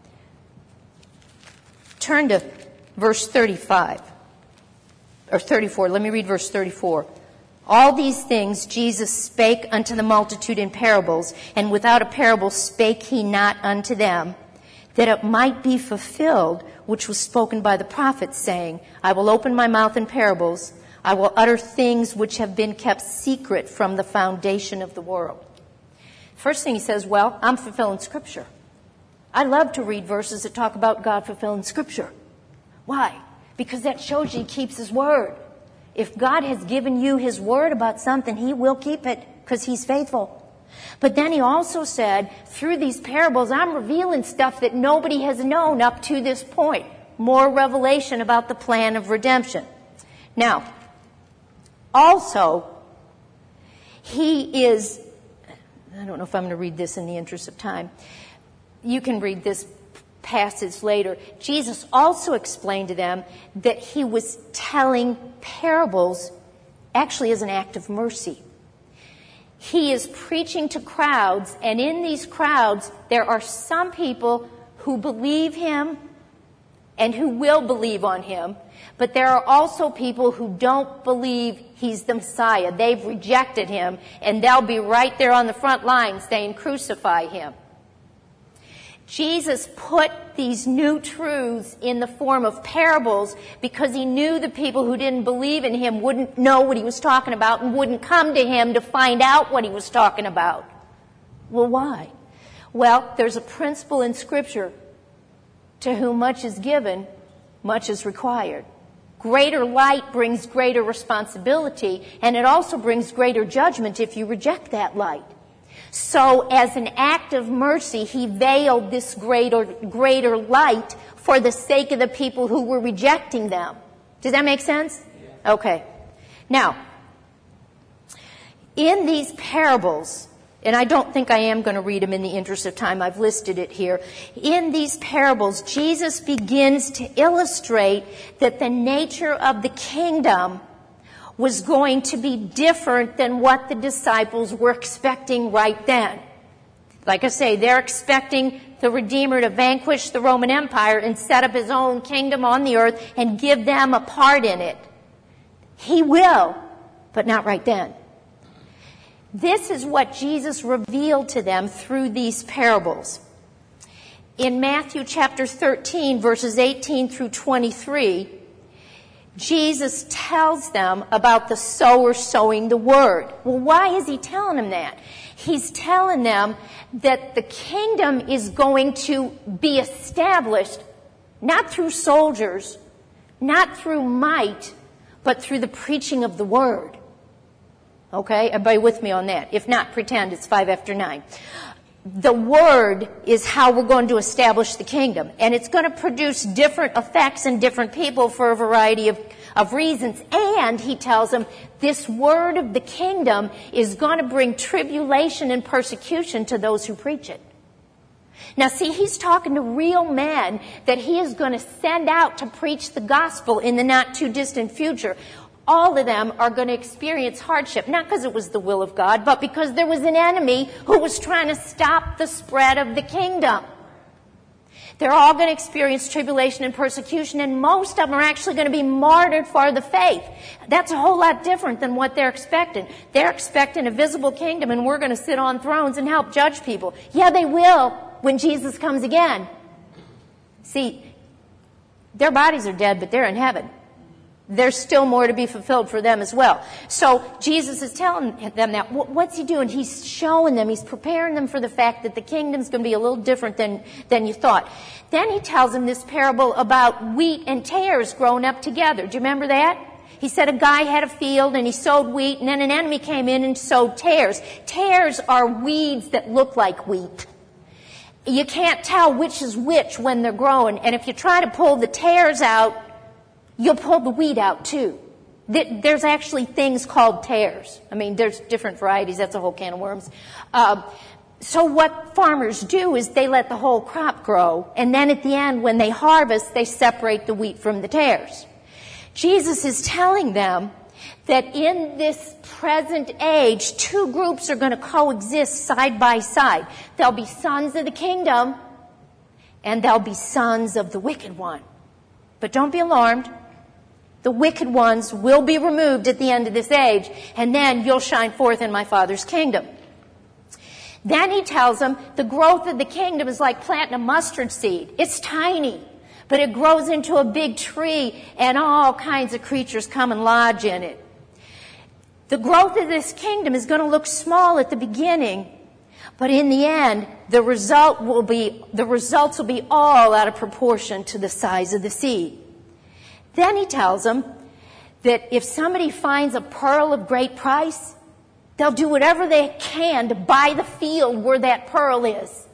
turn to verse thirty-five, or thirty-four. Let me read verse thirty-four. All these things Jesus spake unto the multitude in parables, and without a parable spake he not unto them, that it might be fulfilled which was spoken by the prophets, saying, I will open my mouth in parables, I will utter things which have been kept secret from the foundation of the world. First thing he says, well, I'm fulfilling Scripture. I love to read verses that talk about God fulfilling Scripture. Why? Because that shows you he keeps his word. If God has given you his word about something, he will keep it because he's faithful. But then he also said, through these parables, I'm revealing stuff that nobody has known up to this point. More revelation about the plan of redemption. Now, also, he is, I don't know if I'm going to read this in the interest of time. You can read this passage later. Jesus also explained to them that he was telling parables actually as an act of mercy. He is preaching to crowds, and in these crowds there are some people who believe him and who will believe on him, but there are also people who don't believe he's the Messiah. They've rejected him, and they'll be right there on the front line saying, crucify him. Jesus put these new truths in the form of parables because he knew the people who didn't believe in him wouldn't know what he was talking about and wouldn't come to him to find out what he was talking about. Well, why? Well, there's a principle in Scripture: to whom much is given, much is required. Greater light brings greater responsibility, and it also brings greater judgment if you reject that light. So as an act of mercy, he veiled this greater, greater light for the sake of the people who were rejecting them. Does that make sense? Yeah. Okay. Now, in these parables, and I don't think I am going to read them in the interest of time. I've listed it here. In these parables, Jesus begins to illustrate that the nature of the kingdom was going to be different than what the disciples were expecting right then. Like I say, they're expecting the Redeemer to vanquish the Roman Empire and set up his own kingdom on the earth and give them a part in it. He will, but not right then. This is what Jesus revealed to them through these parables. In Matthew chapter thirteen, verses eighteen through twenty-three, Jesus tells them about the sower sowing the word. Well, why is he telling them that? He's telling them that the kingdom is going to be established not through soldiers, not through might, but through the preaching of the word. Okay? Everybody with me on that? If not, pretend it's five after nine. The word is how we're going to establish the kingdom. And it's going to produce different effects in different people for a variety of, of reasons. And he tells them this word of the kingdom is going to bring tribulation and persecution to those who preach it. Now see, he's talking to real men that he is going to send out to preach the gospel in the not too distant future. All of them are going to experience hardship, not because it was the will of God, but because there was an enemy who was trying to stop the spread of the kingdom. They're all going to experience tribulation and persecution, and most of them are actually going to be martyred for the faith. That's a whole lot different than what they're expecting. They're expecting a visible kingdom, and we're going to sit on thrones and help judge people. Yeah, they will when Jesus comes again. See, their bodies are dead, but they're in heaven. There's still more to be fulfilled for them as well. So Jesus is telling them that. What's he doing? He's showing them, he's preparing them for the fact that the kingdom's going to be a little different than, than you thought. Then he tells them this parable about wheat and tares growing up together. Do you remember that? He said a guy had a field and he sowed wheat, and then an enemy came in and sowed tares. Tares are weeds that look like wheat. You can't tell which is which when they're growing, and if you try to pull the tares out, you'll pull the wheat out too. There's actually things called tares. I mean, there's different varieties. That's a whole can of worms. Uh, so what farmers do is they let the whole crop grow, and then at the end, when they harvest, they separate the wheat from the tares. Jesus is telling them that in this present age, two groups are going to coexist side by side. There'll be sons of the kingdom, and there'll be sons of the wicked one. But don't be alarmed. The wicked ones will be removed at the end of this age, and then you'll shine forth in my Father's kingdom. Then he tells them the growth of the kingdom is like planting a mustard seed. It's tiny, but it grows into a big tree, and all kinds of creatures come and lodge in it. The growth of this kingdom is going to look small at the beginning, but in the end, the result will be, the results will be all out of proportion to the size of the seed. Then he tells them that if somebody finds a pearl of great price, they'll do whatever they can to buy the field where that pearl is.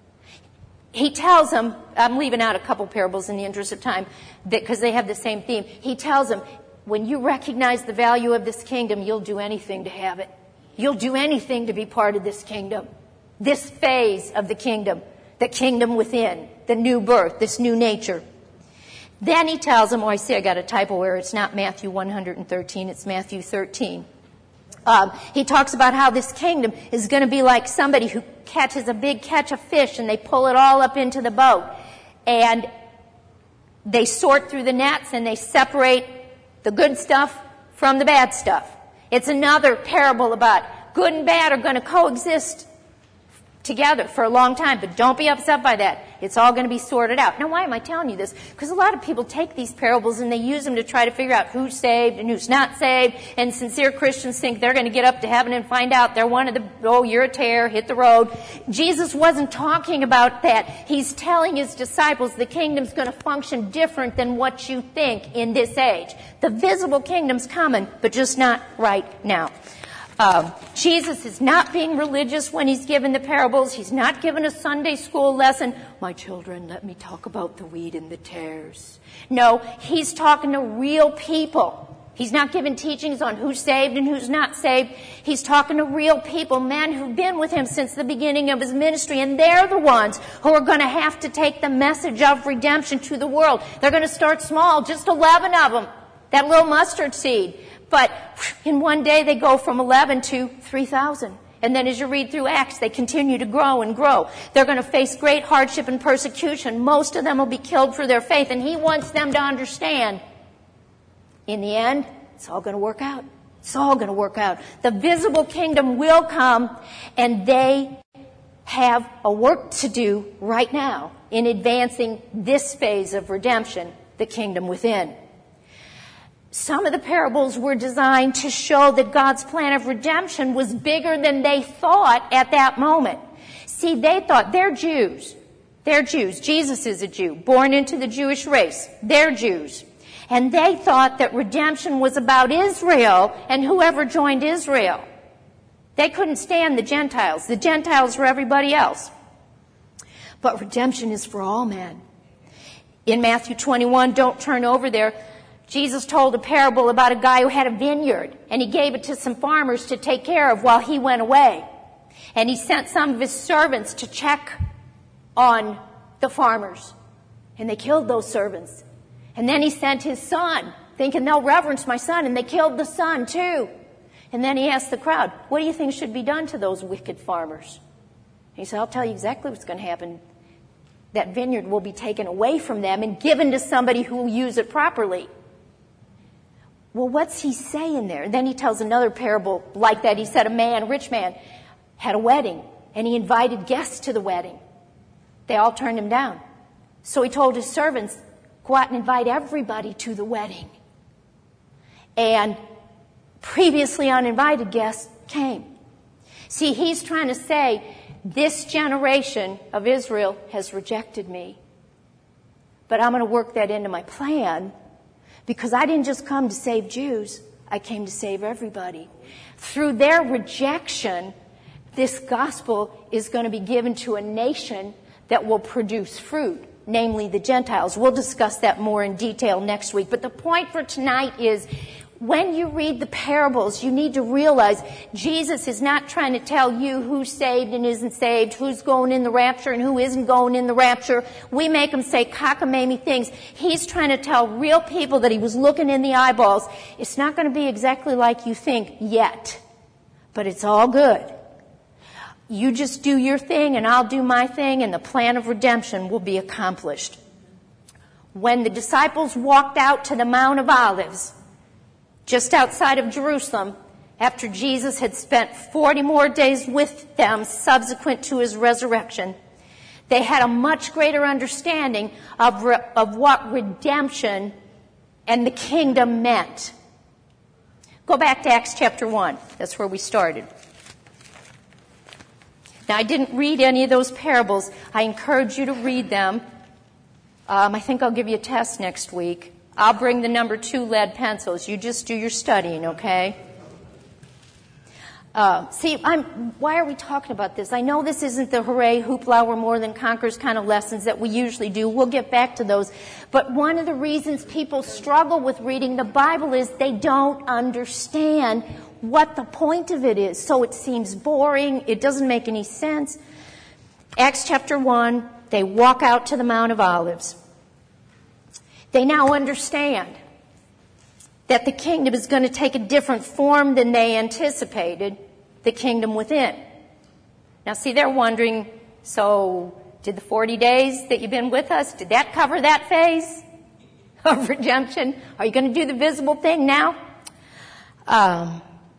He tells them, I'm leaving out a couple parables in the interest of time because they have the same theme. He tells them, when you recognize the value of this kingdom, you'll do anything to have it. You'll do anything to be part of this kingdom. This phase of the kingdom, the kingdom within, the new birth, this new nature. Then he tells them, oh, I see I got a typo error. It's not Matthew one hundred thirteen, it's Matthew thirteen. Um, he talks about how this kingdom is going to be like somebody who catches a big catch of fish and they pull it all up into the boat. And they sort through the nets and they separate the good stuff from the bad stuff. It's another parable about good and bad are going to coexist together for a long time, but don't be upset by that. It's all going to be sorted out. Now, why am I telling you this? Because a lot of people take these parables and they use them to try to figure out who's saved and who's not saved, and sincere Christians think they're going to get up to heaven and find out they're one of the, oh, you're a tare, hit the road. Jesus wasn't talking about that. He's telling his disciples the kingdom's going to function different than what you think in this age. The visible kingdom's coming, but just not right now. Um, Jesus is not being religious when he's given the parables. He's not given a Sunday school lesson. My children, let me talk about the wheat and the tares. No, he's talking to real people. He's not giving teachings on who's saved and who's not saved. He's talking to real people, men who've been with him since the beginning of his ministry, and they're the ones who are going to have to take the message of redemption to the world. They're going to start small, just eleven of them, that little mustard seed. But in one day they go from eleven to three thousand. And then as you read through Acts, they continue to grow and grow. They're going to face great hardship and persecution. Most of them will be killed for their faith, and he wants them to understand, in the end, it's all going to work out. It's all going to work out. The visible kingdom will come, and they have a work to do right now in advancing this phase of redemption, the kingdom within. Some of the parables were designed to show that God's plan of redemption was bigger than they thought at that moment. See, they thought they're Jews. They're Jews. Jesus is a Jew, born into the Jewish race. They're Jews. And they thought that redemption was about Israel and whoever joined Israel. They couldn't stand the Gentiles. The Gentiles were everybody else. But redemption is for all men. In Matthew twenty-one, don't turn over there, Jesus told a parable about a guy who had a vineyard, and he gave it to some farmers to take care of while he went away. And he sent some of his servants to check on the farmers. And they killed those servants. And then he sent his son, thinking they'll reverence my son, and they killed the son too. And then he asked the crowd, what do you think should be done to those wicked farmers? He said, I'll tell you exactly what's going to happen. That vineyard will be taken away from them and given to somebody who will use it properly. Well, what's he saying there? And then he tells another parable like that. He said a man, a rich man, had a wedding, and he invited guests to the wedding. They all turned him down. So he told his servants, go out and invite everybody to the wedding. And previously uninvited guests came. See, he's trying to say, this generation of Israel has rejected me. But I'm going to work that into my plan, because I didn't just come to save Jews. I came to save everybody. Through their rejection, this gospel is going to be given to a nation that will produce fruit, namely the Gentiles. We'll discuss that more in detail next week. But the point for tonight is, when you read the parables, you need to realize Jesus is not trying to tell you who's saved and isn't saved, who's going in the rapture and who isn't going in the rapture. We make him say cockamamie things. He's trying to tell real people that he was looking in the eyeballs. It's not going to be exactly like you think yet, but it's all good. You just do your thing and I'll do my thing, and the plan of redemption will be accomplished. When the disciples walked out to the Mount of Olives, just outside of Jerusalem, after Jesus had spent forty more days with them subsequent to his resurrection, they had a much greater understanding of, re- of what redemption and the kingdom meant. Go back to Acts chapter one. That's where we started. Now, I didn't read any of those parables. I encourage you to read them. Um, I think I'll give you a test next week. I'll bring the number two lead pencils. You just do your studying, okay? Uh, see, I'm, why are we talking about this? I know this isn't the hooray, hoopla, we're more than conquerors kind of lessons that we usually do. We'll get back to those. But one of the reasons people struggle with reading the Bible is they don't understand what the point of it is. So it seems boring. It doesn't make any sense. Acts chapter one, they walk out to the Mount of Olives. They now understand that the kingdom is going to take a different form than they anticipated, the kingdom within. Now, see, they're wondering, so did the forty days that you've been with us, did that cover that phase of redemption? Are you going to do the visible thing now? Um,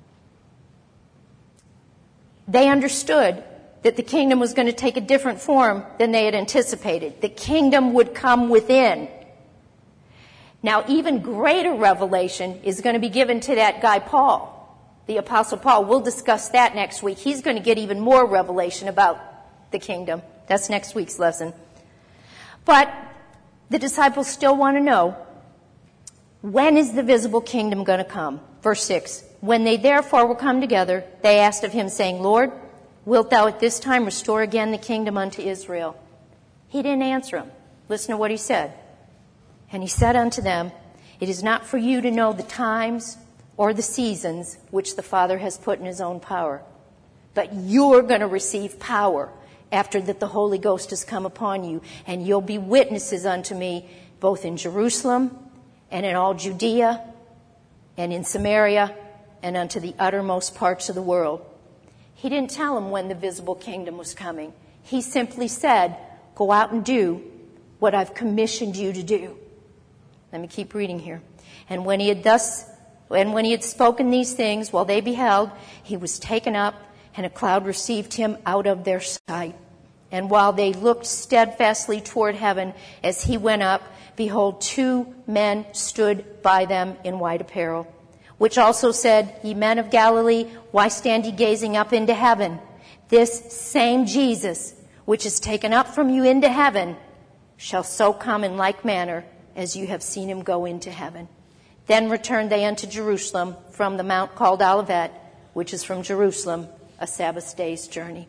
they understood that the kingdom was going to take a different form than they had anticipated. The kingdom would come within. Now, even greater revelation is going to be given to that guy Paul, the Apostle Paul. We'll discuss that next week. He's going to get even more revelation about the kingdom. That's next week's lesson. But the disciples still want to know, when is the visible kingdom going to come? Verse six, When they therefore were come together, they asked of him, saying, Lord, wilt thou at this time restore again the kingdom unto Israel? He didn't answer them. Listen to what he said. And he said unto them, it is not for you to know the times or the seasons which the Father has put in his own power, but you're going to receive power after that the Holy Ghost has come upon you, and you'll be witnesses unto me both in Jerusalem and in all Judea and in Samaria and unto the uttermost parts of the world. He didn't tell them when the visible kingdom was coming. He simply said, go out and do what I've commissioned you to do. Let me keep reading here. And when he had thus, and when he had spoken these things, while they beheld, he was taken up, and a cloud received him out of their sight. And while they looked steadfastly toward heaven as he went up, behold, two men stood by them in white apparel, which also said, ye men of Galilee, why stand ye gazing up into heaven? This same Jesus, which is taken up from you into heaven, shall so come in like manner as you have seen him go into heaven. Then returned they unto Jerusalem from the mount called Olivet, which is from Jerusalem, a Sabbath day's journey.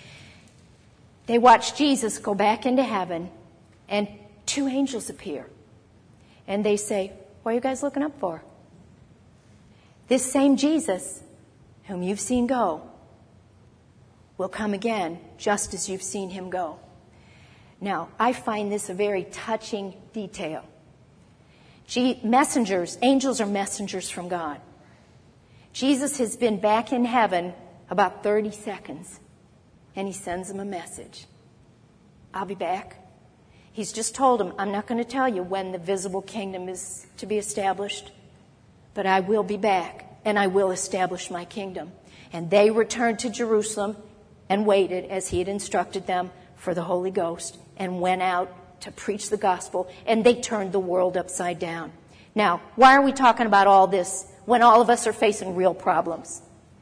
They watched Jesus go back into heaven, and two angels appear. And they say, what are you guys looking up for? This same Jesus, whom you've seen go, will come again, just as you've seen him go. Now, I find this a very touching detail. G- messengers, angels are messengers from God. Jesus has been back in heaven about thirty seconds, and he sends them a message. I'll be back. He's just told them, I'm not going to tell you when the visible kingdom is to be established, but I will be back, and I will establish my kingdom. And they returned to Jerusalem and waited, as he had instructed them, for the Holy Ghost, and went out to preach the gospel, and they turned the world upside down. Now, why are we talking about all this when all of us are facing real problems?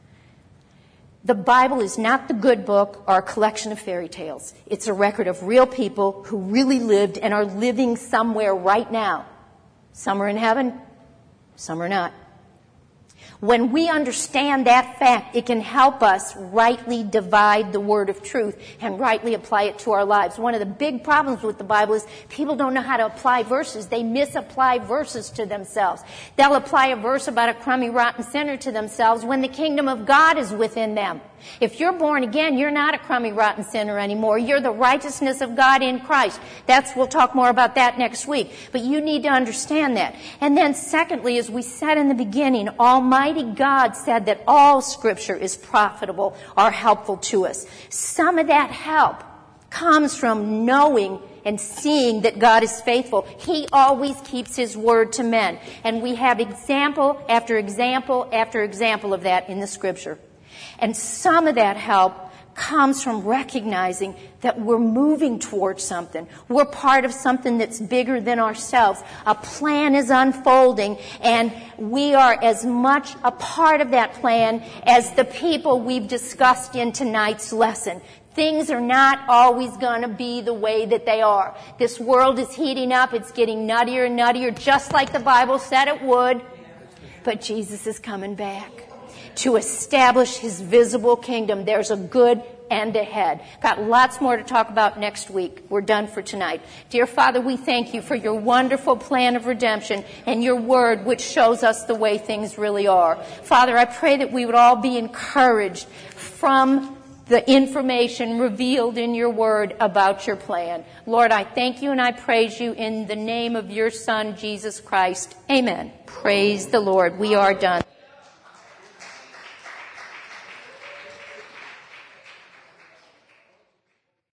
The Bible is not the good book or a collection of fairy tales. It's a record of real people who really lived and are living somewhere right now. Some are in heaven, some are not. When we understand that fact, it can help us rightly divide the word of truth and rightly apply it to our lives. One of the big problems with the Bible is people don't know how to apply verses. They misapply verses to themselves. They'll apply a verse about a crummy, rotten sinner to themselves when the kingdom of God is within them. If you're born again, you're not a crummy, rotten sinner anymore. You're the righteousness of God in Christ. That's, we'll talk more about that next week. But you need to understand that. And then secondly, as we said in the beginning, Almighty God said that all Scripture is profitable or helpful to us. Some of that help comes from knowing and seeing that God is faithful. He always keeps his word to men. And we have example after example after example of that in the Scripture. And some of that help comes from recognizing that we're moving towards something. We're part of something that's bigger than ourselves. A plan is unfolding, and we are as much a part of that plan as the people we've discussed in tonight's lesson. Things are not always going to be the way that they are. This world is heating up. It's getting nuttier and nuttier, just like the Bible said it would. But Jesus is coming back to establish his visible kingdom. There's a good end ahead. Got lots more to talk about next week. We're done for tonight. Dear Father, we thank you for your wonderful plan of redemption and your word, which shows us the way things really are. Father, I pray that we would all be encouraged from the information revealed in your word about your plan. Lord, I thank you and I praise you in the name of your Son, Jesus Christ. Amen. Praise the Lord. We are done.